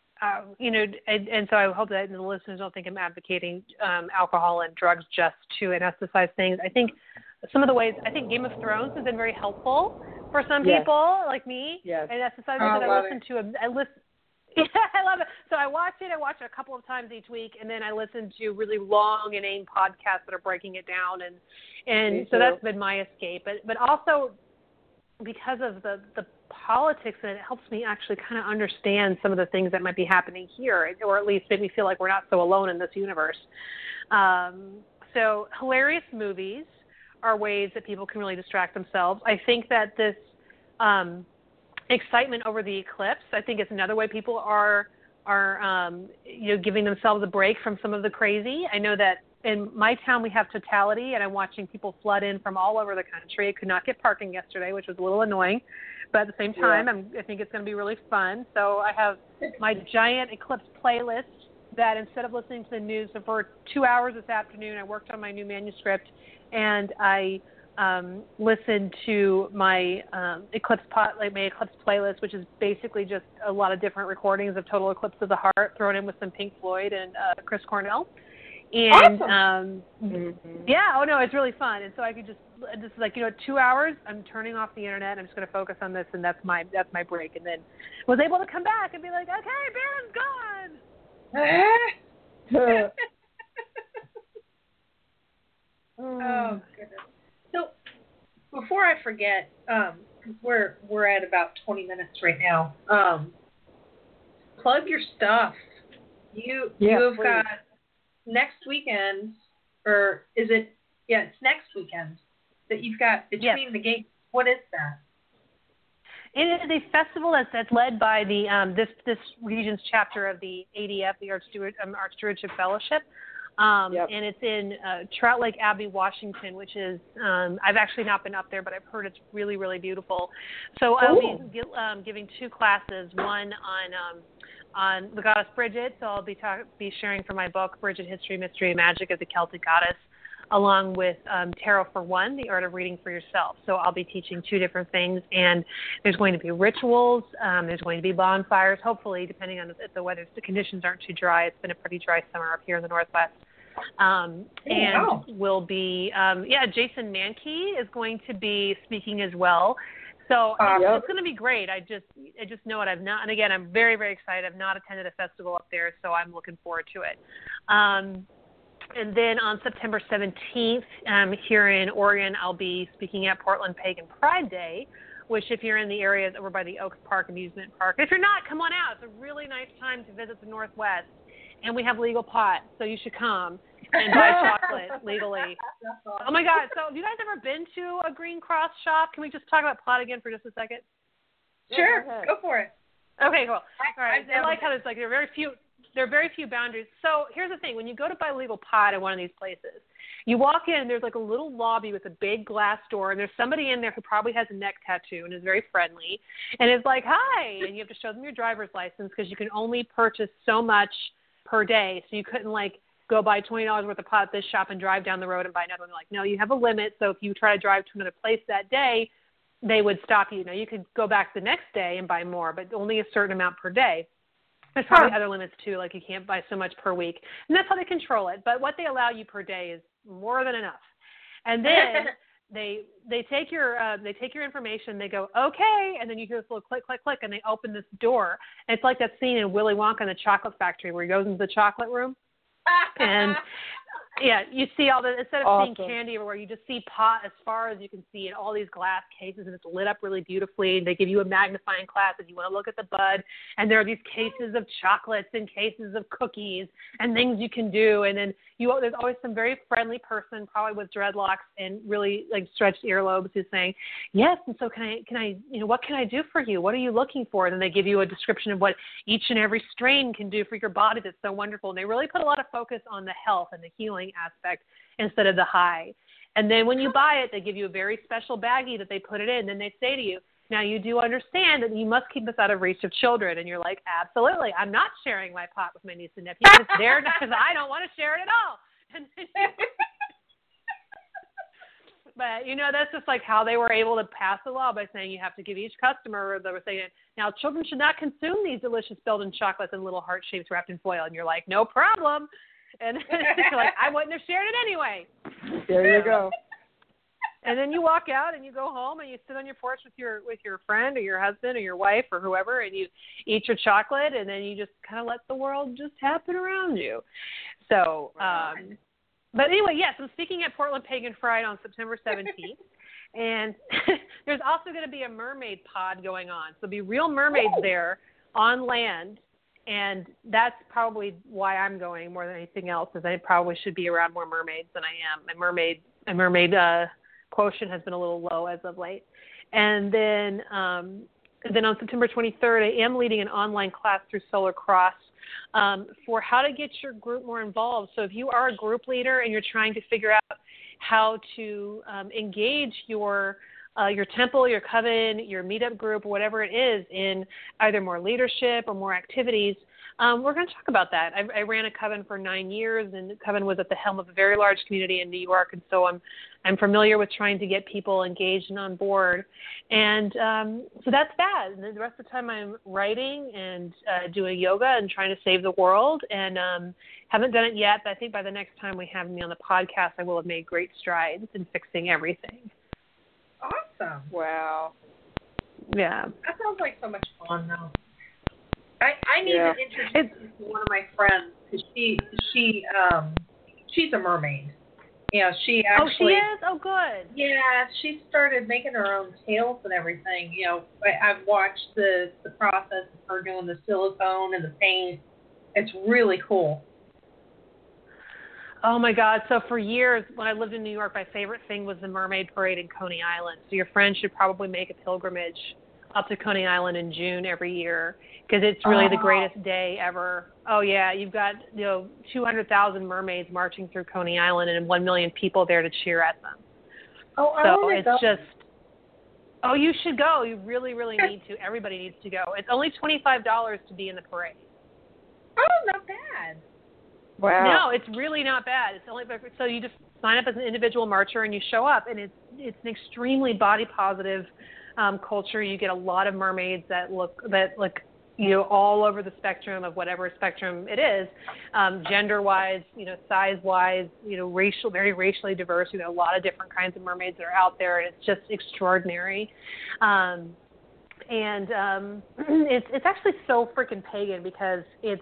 Speaker 4: so I hope that the listeners don't think I'm advocating alcohol and drugs just to anesthetize things. I think some of the ways, I think Game of Thrones has been very helpful for some people like me.
Speaker 2: Yes.
Speaker 4: Anesthetizing,
Speaker 3: I
Speaker 4: love it. So I watch it a couple of times each week, and then I listen to really long, inane podcasts that are breaking it down, and so that's been my escape. But also because of the politics, and it helps me actually kind of understand some of the things that might be happening here, or at least make me feel like we're not so alone in this universe. So hilarious movies are ways that people can really distract themselves. I think that this excitement over the eclipse, I think, is another way people are giving themselves a break from some of the crazy. I know that in my town we have totality, and I'm watching people flood in from all over the country. I could not get parking yesterday, which was a little annoying, but at the same time, I think it's going to be really fun. So I have my giant eclipse playlist that, instead of listening to the news, so for 2 hours this afternoon, I worked on my new manuscript, and I listened to my eclipse playlist, which is basically just a lot of different recordings of Total Eclipse of the Heart thrown in with some Pink Floyd and Chris Cornell. And
Speaker 3: awesome.
Speaker 4: It's really fun. And so I could just 2 hours, I'm turning off the internet, I'm just going to focus on this, and that's my break. And then was able to come back and be like, okay, Baron's gone.
Speaker 3: Oh goodness. So before I forget, we're at about 20 minutes right now. Plug your stuff. You've got next weekend, or is it? Yeah, it's next weekend that you've got Between the Gates. What is that?
Speaker 4: It is a festival that's led by the this region's chapter of the ADF, the Archstewardship Fellowship. And it's in Trout Lake Abbey, Washington, which is, I've actually not been up there, but I've heard it's really, really beautiful. So I'll be giving 2 classes, one on the goddess Bridget. So I'll be sharing from my book, Bridget, History, Mystery, and Magic of the Celtic Goddess, along with Tarot for One, the art of reading for yourself. So I'll be teaching 2 different things, and there's going to be rituals, there's going to be bonfires, hopefully, depending on if the conditions aren't too dry. It's been a pretty dry summer up here in the Northwest. We'll be, Jason Mankey is going to be speaking as well. So it's going to be great. I just know it. And again, I'm very, very excited. I've not attended a festival up there, so I'm looking forward to it. And then on September 17th, here in Oregon, I'll be speaking at Portland Pagan Pride Day, which, if you're in the area, is over by the Oaks Park Amusement Park. If you're not, come on out. It's a really nice time to visit the Northwest. And we have legal pot, so you should come and buy chocolate legally. Awesome. Oh, my God. So have you guys ever been to a Green Cross shop? Can we just talk about pot again for just a second?
Speaker 3: Sure. Go for it.
Speaker 4: Okay, cool. All right. I like how it's there are very few boundaries. So here's the thing. When you go to buy legal pot at one of these places, You walk in, and there's like a little lobby with a big glass door, and there's somebody in there who probably has a neck tattoo and is very friendly, and is like, hi, and you have to show them your driver's license because you can only purchase so much per day, so you couldn't like go buy $20 worth of pot at this shop and drive down the road and buy another one. Like, no, you have a limit, so if you try to drive to another place that day, they would stop you. Now, you could go back the next day and buy more, but only a certain amount per day. There's probably other limits, too, like you can't buy so much per week. And that's how they control it. But what they allow you per day is more than enough. And then they take your information, they go, okay, and then you hear this little click, click, click, and they open this door. And it's like that scene in Willy Wonka and the Chocolate Factory where he goes into the chocolate room. And yeah, you see all the, instead of seeing candy everywhere, you just see pot as far as you can see in all these glass cases, and it's lit up really beautifully. They give you a magnifying glass if you want to look at the bud, and there are these cases of chocolates and cases of cookies and things you can do. And then there's always some very friendly person, probably with dreadlocks and really like stretched earlobes, who's saying, yes, and so can I, what can I do for you? What are you looking for? And then they give you a description of what each and every strain can do for your body. That's so wonderful. And they really put a lot of focus on the health and the healing aspect instead of the high. And then when you buy it, they give you a very special baggie that they put it in. And then they say to you, now you do understand that you must keep this out of reach of children. And you're like, absolutely. I'm not sharing my pot with my niece and nephew. It's there because I don't want to share it at all. And but, that's just like how they were able to pass the law by saying you have to give each customer, they were saying, now children should not consume these delicious Belgian chocolates in little heart shapes wrapped in foil. And you're like, no problem. And you're like, I wouldn't have shared it anyway.
Speaker 2: There you go.
Speaker 4: And then you walk out and you go home and you sit on your porch with your friend or your husband or your wife or whoever, and you eat your chocolate, and then you just kind of let the world just happen around you. So, but anyway, yes, I'm speaking at Portland Pagan Fright on September 17th. And there's also going to be a mermaid pod going on. So there'll be real mermaids there on land. And that's probably why I'm going more than anything else, is I probably should be around more mermaids than I am. My mermaid quotient has been a little low as of late. And then on September 23rd, I am leading an online class through Solar Cross for how to get your group more involved. So if you are a group leader and you're trying to figure out how to engage your temple, your coven, your meetup group, or whatever it is, in either more leadership or more activities, we're going to talk about that. I ran a coven for 9 years, and the coven was at the helm of a very large community in New York, and so I'm familiar with trying to get people engaged and on board. And so that's that. And then the rest of the time I'm writing and doing yoga and trying to save the world, and haven't done it yet, but I think by the next time we have me on the podcast, I will have made great strides in fixing everything.
Speaker 3: Awesome.
Speaker 2: Wow.
Speaker 4: Yeah.
Speaker 3: That sounds like so much fun, though. I need to introduce you to one of my friends, because she's a mermaid. She actually.
Speaker 4: Oh, she is? Oh, good.
Speaker 3: Yeah, she started making her own tails and everything. I've watched the process of her doing the silicone and the paint. It's really cool.
Speaker 4: Oh, my God. So for years, when I lived in New York, my favorite thing was the Mermaid Parade in Coney Island. So your friends should probably make a pilgrimage up to Coney Island in June every year, because it's really the greatest day ever. Oh, yeah. You've got 200,000 mermaids marching through Coney Island and 1 million people there to cheer at them.
Speaker 3: Oh,
Speaker 4: so it's just, you should go. You really, really need to. Everybody needs to go. It's only $25 to be in the parade.
Speaker 3: Oh, not bad.
Speaker 2: Wow.
Speaker 4: No, it's really not bad. It's only so you just sign up as an individual marcher and you show up, and it's an extremely body positive culture. You get a lot of mermaids that look all over the spectrum of whatever spectrum it is, gender wise, size wise, very racially diverse. A lot of different kinds of mermaids that are out there, and it's just extraordinary. It's actually so freaking pagan, because it's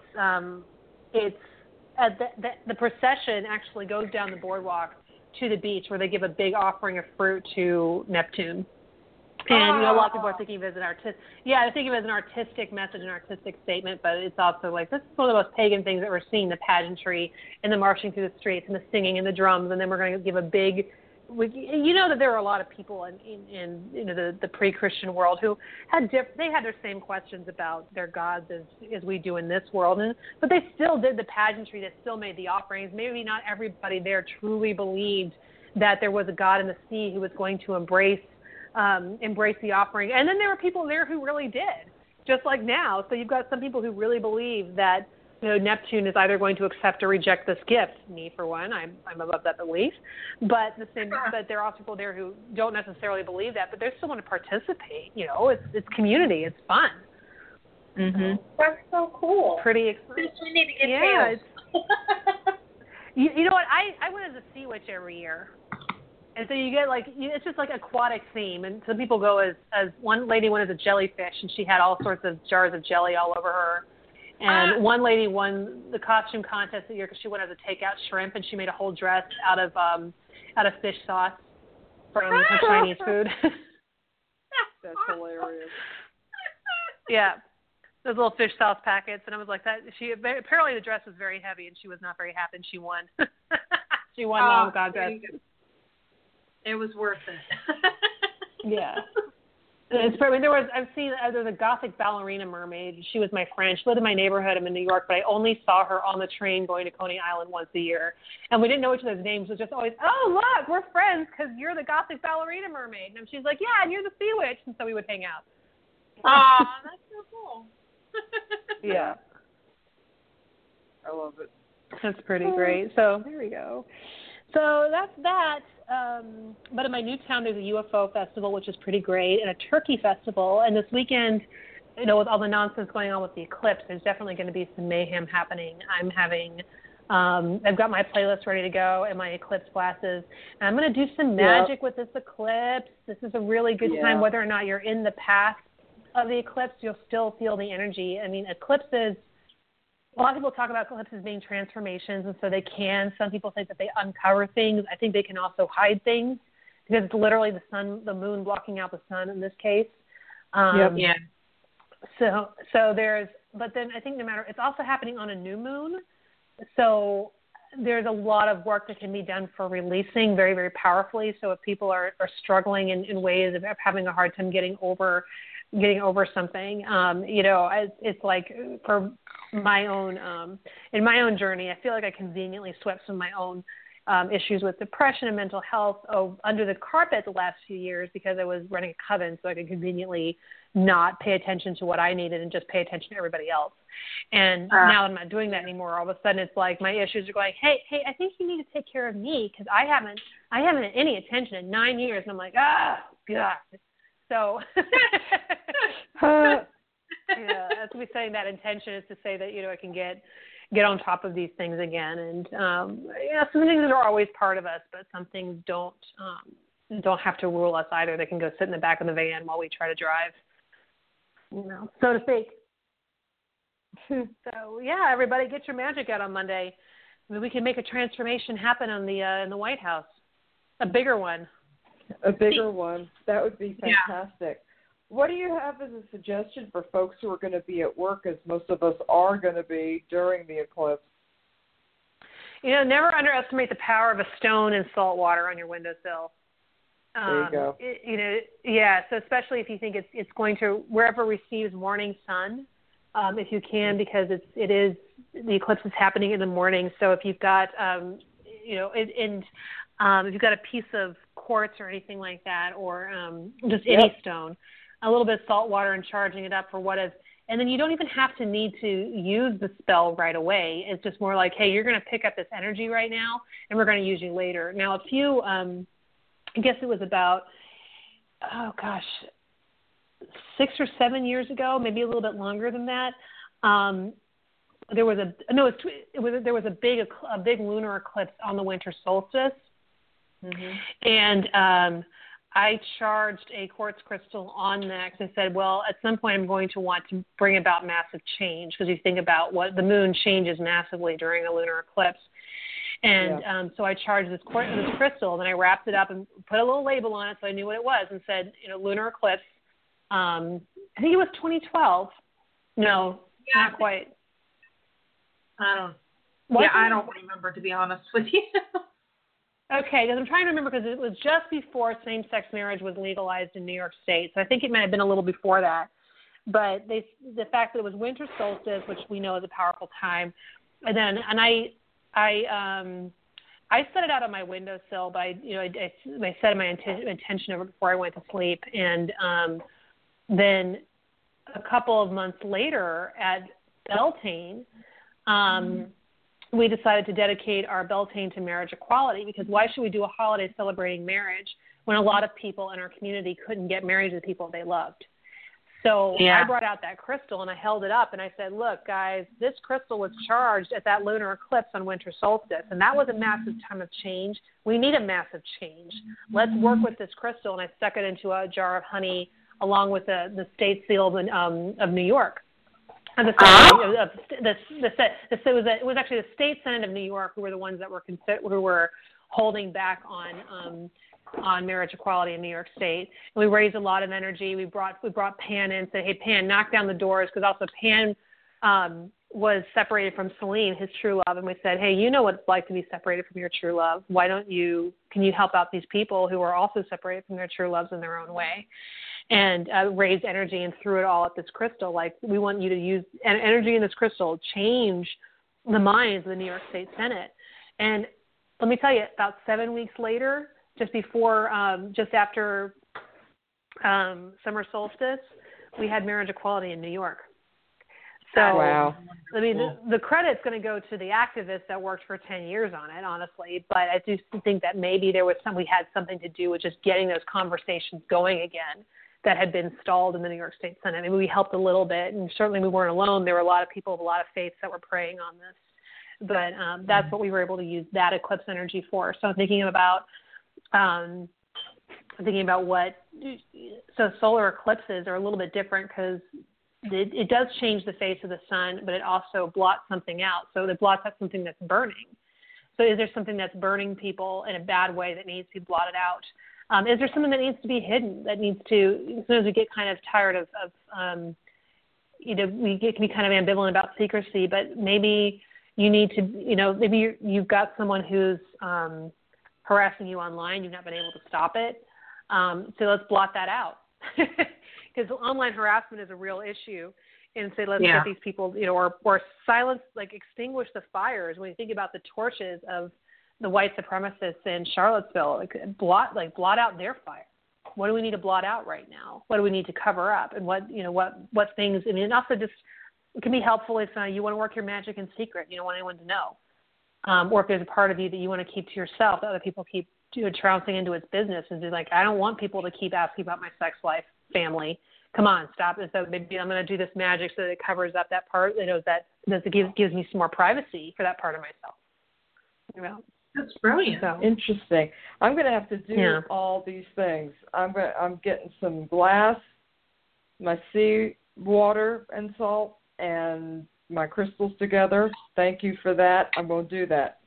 Speaker 4: the procession actually goes down the boardwalk to the beach, where they give a big offering of fruit to Neptune. And a lot of people are thinking of it as I think of it as an artistic message, an artistic statement, but it's also like, this is one of the most pagan things that we're seeing, the pageantry and the marching through the streets and the singing and the drums, and then we're going to give a big you know that there are a lot of people in you know the pre-Christian world who had they had their same questions about their gods as we do in this world, but they still did the pageantry. They still made the offerings. Maybe not everybody there truly believed that there was a God in the sea who was going to embrace the offering. And then there were people there who really did, just like now. So you've got some people who really believe that, you know, Neptune is either going to accept or reject this gift. Me, for one, I'm above that belief. But but there are also people there who don't necessarily believe that, but they still want to participate. You know, it's community, it's fun.
Speaker 2: Mhm.
Speaker 3: That's so cool.
Speaker 4: Pretty exciting.
Speaker 3: We need to get
Speaker 4: tails. You know what? I went as a sea witch every year. And so you get it's just like aquatic theme. And some people go as one lady went as a jellyfish, and she had all sorts of jars of jelly all over her. And one lady won the costume contest that year because she went as a takeout shrimp, and she made a whole dress out of fish sauce from her Chinese food.
Speaker 2: That's hilarious.
Speaker 4: Yeah, those little fish sauce packets, and I was like, that. She apparently the dress was very heavy, and she was not very happy, and she won. She won the whole contest.
Speaker 3: It was worth it.
Speaker 4: Yeah. It's probably, there's a Gothic ballerina mermaid. She was my friend. She lived in my neighborhood. I'm in New York, but I only saw her on the train going to Coney Island once a year. And we didn't know each other's names. It was just always, oh, look, we're friends because you're the Gothic ballerina mermaid. And she's like, yeah, and you're the sea witch. And so we would hang out.
Speaker 3: Aw, that's so cool.
Speaker 4: Yeah.
Speaker 2: I love it.
Speaker 4: That's pretty great. So there we go. So that's that. But in my new town, there's a UFO festival, which is pretty great, and a turkey festival. And this weekend, you know, with all the nonsense going on with the eclipse, there's definitely going to be some mayhem happening. I've got my playlist ready to go and my eclipse glasses. And I'm going to do some magic with this eclipse. This is a really good time. Whether or not you're in the path of the eclipse, you'll still feel the energy. I mean, eclipses, a lot of people talk about eclipses being transformations, and so they can. Some people think that they uncover things. I think they can also hide things because it's literally the moon blocking out the sun in this case.
Speaker 3: Yeah.
Speaker 4: So but then I think it's also happening on a new moon. So there's a lot of work that can be done for releasing very, very powerfully. So if people are struggling in ways of having a hard time getting over something, you know, it's like for my own, in my own journey, I feel like I conveniently swept some of my own issues with depression and mental health under the carpet the last few years because I was running a coven, so I could conveniently not pay attention to what I needed and just pay attention to everybody else. And now I'm not doing that anymore. All of a sudden, it's like my issues are going, hey, I think you need to take care of me because I haven't had any attention in 9 years. And I'm like, God. So, yeah, that's me saying that intention is to say that, you know, I can get on top of these things again. And, some things that are always part of us, but some things don't have to rule us either. They can go sit in the back of the van while we try to drive, you know, so to speak. So, yeah, everybody get your magic out on Monday. I mean, we can make a transformation happen in the White House, a bigger one.
Speaker 2: A bigger one. That would be fantastic. Yeah. What do you have as a suggestion for folks who are going to be at work, as most of us are going to be during the eclipse?
Speaker 4: You know, never underestimate the power of a stone and salt water on your windowsill.
Speaker 2: There you go.
Speaker 4: So especially if you think it's going to, wherever receives morning sun, if you can, because the eclipse is happening in the morning. So if you've got, if you've got a piece of quartz or anything like that, or just any stone, a little bit of salt water and charging it up for what is, and then you don't even have to need to use the spell right away. It's just more like, hey, you're going to pick up this energy right now, and we're going to use you later. Now, a few, I guess it was about, 6 or 7 years ago, maybe a little bit longer than that. There was a big lunar eclipse on the winter solstice. Mm-hmm. And I charged a quartz crystal on that because I said, well, at some point I'm going to want to bring about massive change, because you think about what the moon changes massively during a lunar eclipse. And so I charged this crystal, and then I wrapped it up and put a little label on it so I knew what it was, and said, lunar eclipse. I think it was 2012. No, not quite.
Speaker 3: I don't remember, to be honest with you.
Speaker 4: Okay, because I'm trying to remember because it was just before same-sex marriage was legalized in New York State, so I think it might have been a little before that. But the fact that it was winter solstice, which we know is a powerful time, and I set it out on my windowsill, but I set my intention over before I went to sleep, and then a couple of months later at Beltane, we decided to dedicate our Beltane to marriage equality, because why should we do a holiday celebrating marriage when a lot of people in our community couldn't get married to the people they loved? So I brought out that crystal and I held it up and I said, look, guys, this crystal was charged at that lunar eclipse on winter solstice, and that was a massive time of change. We need a massive change. Let's work with this crystal. And I stuck it into a jar of honey along with the state seal of New York. And it was actually the state senate of New York who were the ones that were holding back on marriage equality in New York State. And we raised a lot of energy. We brought Pan in and said, hey, Pan, knock down the doors, because also Pan was separated from Selene, his true love. And we said, hey, you know what it's like to be separated from your true love. Can you help out these people who are also separated from their true loves in their own way? And raised energy and threw it all at this crystal. Like, we want you to use energy in this crystal, change the minds of the New York State Senate. And let me tell you, about 7 weeks later, just after summer solstice, we had marriage equality in New York. So, wow. I mean, the credit's going to go to the activists that worked for 10 years on it, honestly. But I do think that maybe we had something to do with just getting those conversations going again that had been stalled in the New York State Senate. Maybe we helped a little bit, and certainly we weren't alone. There were a lot of people of a lot of faiths that were praying on this. But that's what we were able to use that eclipse energy for. So I'm thinking about solar eclipses are a little bit different because it does change the face of the sun, but it also blots something out. So it blots out something that's burning. So is there something that's burning people in a bad way that needs to be blotted out? Is there something that needs to be hidden, that needs to, as soon as we get kind of tired of we can be kind of ambivalent about secrecy, but maybe you need to, maybe you've got someone who's harassing you online, you've not been able to stop it. So let's blot that out. Because online harassment is a real issue. And say, let's get these people, or silence, extinguish the fires. When you think about the torches of the white supremacists in Charlottesville, blot out their fire. What do we need to blot out right now? What do we need to cover up? And what things, and also just, it can be helpful if you want to work your magic in secret. You don't want anyone to know. Or if there's a part of you that you want to keep to yourself, that other people keep trouncing into its business and be like, I don't want people to keep asking about my sex life, family. Come on, stop. And so maybe I'm going to do this magic so that it covers up that part, that gives me some more privacy for that part of myself.
Speaker 3: That's brilliant.
Speaker 2: So. Interesting. I'm going to have to do all these things. I'm getting some glass, my sea water and salt, and my crystals together. Thank you for that. I'm going to do that.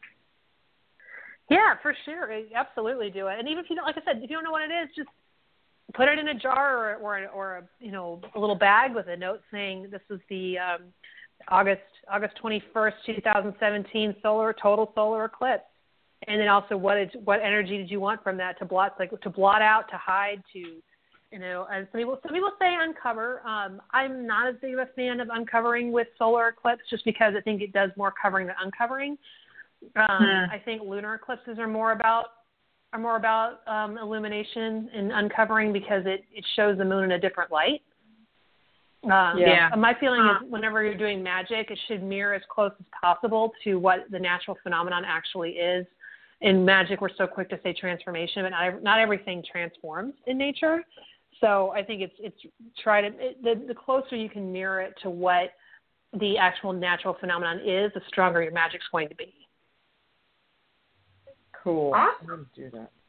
Speaker 4: Yeah, for sure. Absolutely do it. And even if you don't, like I said, if you don't know what it is, just put it in a jar or a little bag with a note saying this is the August 21st, 2017 total solar eclipse. And then also what energy did you want from that to blot out, to hide, and some people say uncover. I'm not as big of a fan of uncovering with solar eclipse just because I think it does more covering than uncovering. I think lunar eclipses are more about illumination and uncovering because it shows the moon in a different light. My feeling is whenever you're doing magic, it should mirror as close as possible to what the natural phenomenon actually is. In magic, we're so quick to say transformation, but not everything transforms in nature. So I think the closer you can mirror it to what the actual natural phenomenon is, the stronger your magic's going to be.
Speaker 2: Cool.
Speaker 3: Awesome.
Speaker 2: I'm going to do that.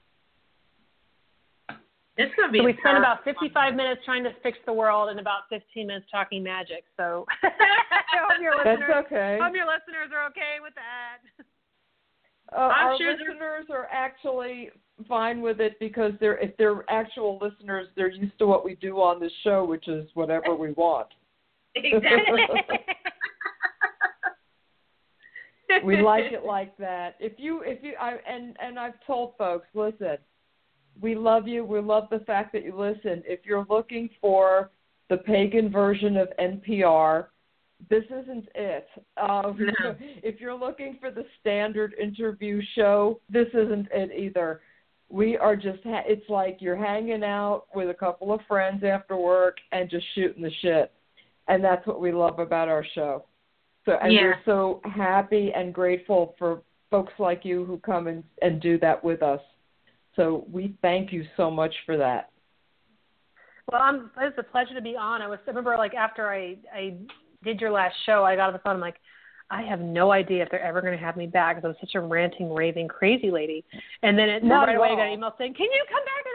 Speaker 3: It's going to be.
Speaker 4: So we spent about 55 minutes trying to fix the world and about 15 minutes talking magic. So I hope your listeners,
Speaker 2: that's okay.
Speaker 4: Hope your listeners are okay with that.
Speaker 2: Our listeners are actually fine with it because if they're actual listeners, they're used to what we do on this show, which is whatever we want.
Speaker 3: Exactly.
Speaker 2: We like it like that. And I've told folks, listen, we love you. We love the fact that you listen. If you're looking for the pagan version of NPR, this isn't it.
Speaker 3: No.
Speaker 2: If you're looking for the standard interview show, this isn't it either. We are just, it's like you're hanging out with a couple of friends after work and just shooting the shit. And that's what we love about our show. So, and we're so happy and grateful for folks like you who come and do that with us. So we thank you so much for that.
Speaker 4: Well, it's a pleasure to be on. I remember, like, after I did your last show, I got on the phone. I'm like, I have no idea if they're ever going to have me back because I was such a ranting, raving, crazy lady. And then right away I got an email saying, can you come back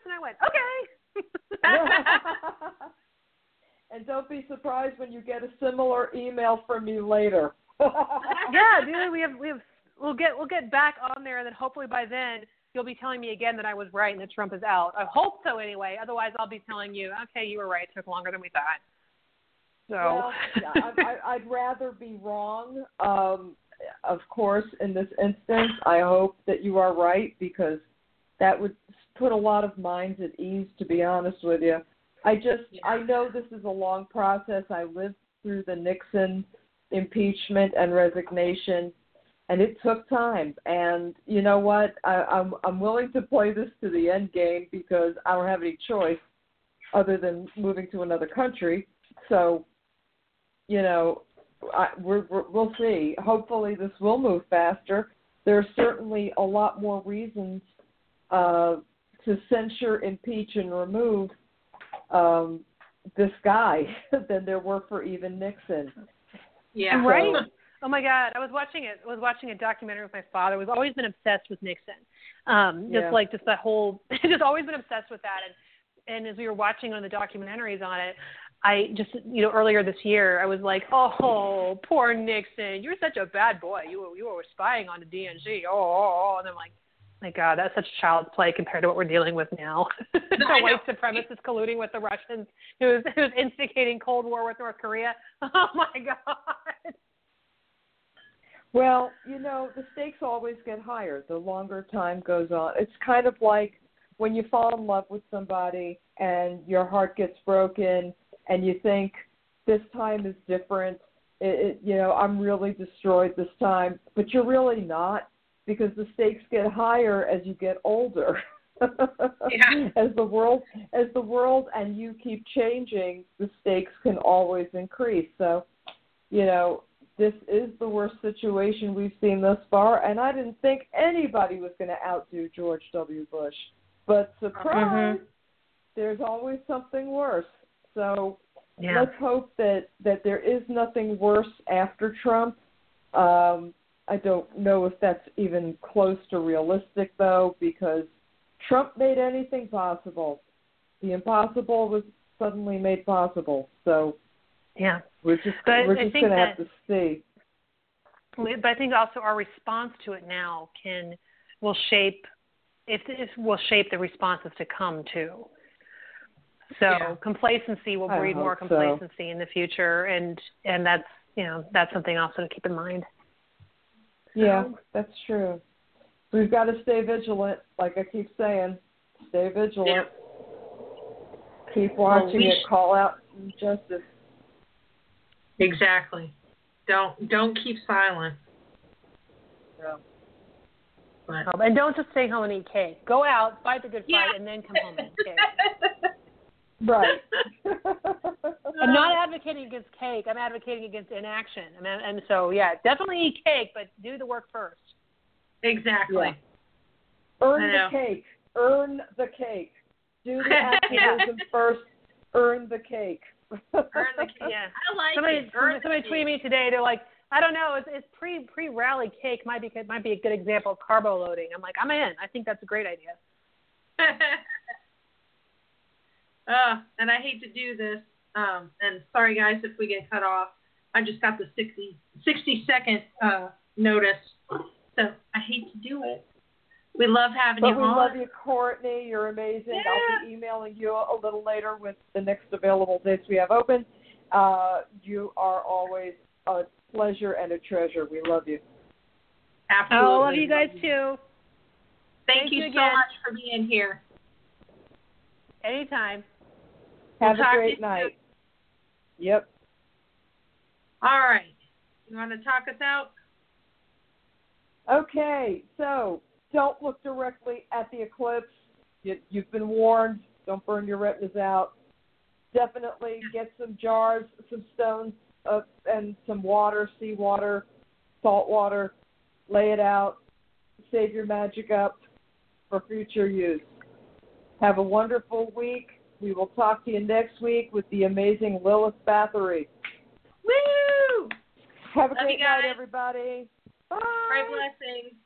Speaker 4: in August? And I went, okay.
Speaker 2: And don't be surprised when you get a similar email from me later.
Speaker 4: Yeah, dude, we'll get back on there, and then hopefully by then you'll be telling me again that I was right and that Trump is out. I hope so anyway. Otherwise, I'll be telling you, okay, you were right. It took longer than we thought. So.
Speaker 2: Well, I'd rather be wrong. Of course, in this instance, I hope that you are right because that would put a lot of minds at ease, to be honest with you. I know this is a long process. I lived through the Nixon impeachment and resignation, and it took time. And you know what? I'm willing to play this to the end game because I don't have any choice other than moving to another country. So, you know, we'll see. Hopefully this will move faster. There are certainly a lot more reasons to censure, impeach, and remove this guy than there were for even Nixon.
Speaker 3: Yeah.
Speaker 4: Right. Oh my God, I was watching a documentary with my father. We've always been obsessed with Nixon. Just that whole, just always been obsessed with that. And as we were watching one of the documentaries on it, I just, earlier this year, I was like, oh, poor Nixon, you're such a bad boy. You were spying on the DNC. Oh, and I'm like, my God, that's such child's play compared to what we're dealing with now. The white supremacists colluding with the Russians, who's instigating Cold War with North Korea. Oh my God.
Speaker 2: Well, the stakes always get higher the longer time goes on. It's kind of like when you fall in love with somebody and your heart gets broken and you think this time is different, I'm really destroyed this time, but you're really not because the stakes get higher as you get older.
Speaker 3: Yeah.
Speaker 2: As the world and you keep changing, the stakes can always increase. So, this is the worst situation we've seen thus far, and I didn't think anybody was going to outdo George W. Bush. But surprise, there's always something worse. So let's hope that there is nothing worse after Trump. I don't know if that's even close to realistic, though, because Trump made anything possible. The impossible was suddenly made possible. So we're just going to have to see.
Speaker 4: But I think also our response to it now will shape the responses to come too. So complacency will breed more complacency in the future, and that's something also to keep in mind.
Speaker 2: Yeah, that's true. We've got to stay vigilant, like I keep saying. Stay vigilant. Yeah. Keep watching it. Call out injustice.
Speaker 3: Exactly. Don't keep silent.
Speaker 2: Yeah.
Speaker 4: And don't just stay home and eat cake. Go out, fight the good fight, and then come home and eat cake.
Speaker 2: Right.
Speaker 4: I'm not advocating against cake. I'm advocating against inaction. And so, definitely eat cake, but do the work first.
Speaker 3: Exactly.
Speaker 2: Yeah. Earn the cake. Earn the cake. Do the activism first. Earn the cake.
Speaker 3: Earn the cake. Yeah. I like
Speaker 4: somebody tweeted me today. They're like, I don't know. It's pre-rally cake might be a good example of carbo loading. I'm like, I'm in. I think that's a great idea.
Speaker 3: And I hate to do this. And sorry guys if we get cut off. I just got the 60-second notice, so I hate to do it. We love having you on.
Speaker 2: We love you, Courtney. You're amazing.
Speaker 3: Yeah.
Speaker 2: I'll be emailing you a little later with the next available dates we have open. You are always a pleasure and a treasure. We love you.
Speaker 3: Absolutely.
Speaker 4: Oh, love you guys too.
Speaker 3: Thank you so much for being here.
Speaker 4: Anytime.
Speaker 2: Have a great night. Yep.
Speaker 3: All right. You want to talk us out?
Speaker 2: Okay, so don't look directly at the eclipse. You've been warned. Don't burn your retinas out. Definitely get some jars, some stones, and some water, seawater, salt water. Lay it out. Save your magic up for future use. Have a wonderful week. We will talk to you next week with the amazing Lilith Bathory.
Speaker 3: Woo!
Speaker 2: Have a great night, everybody. Bye.
Speaker 3: Great blessings.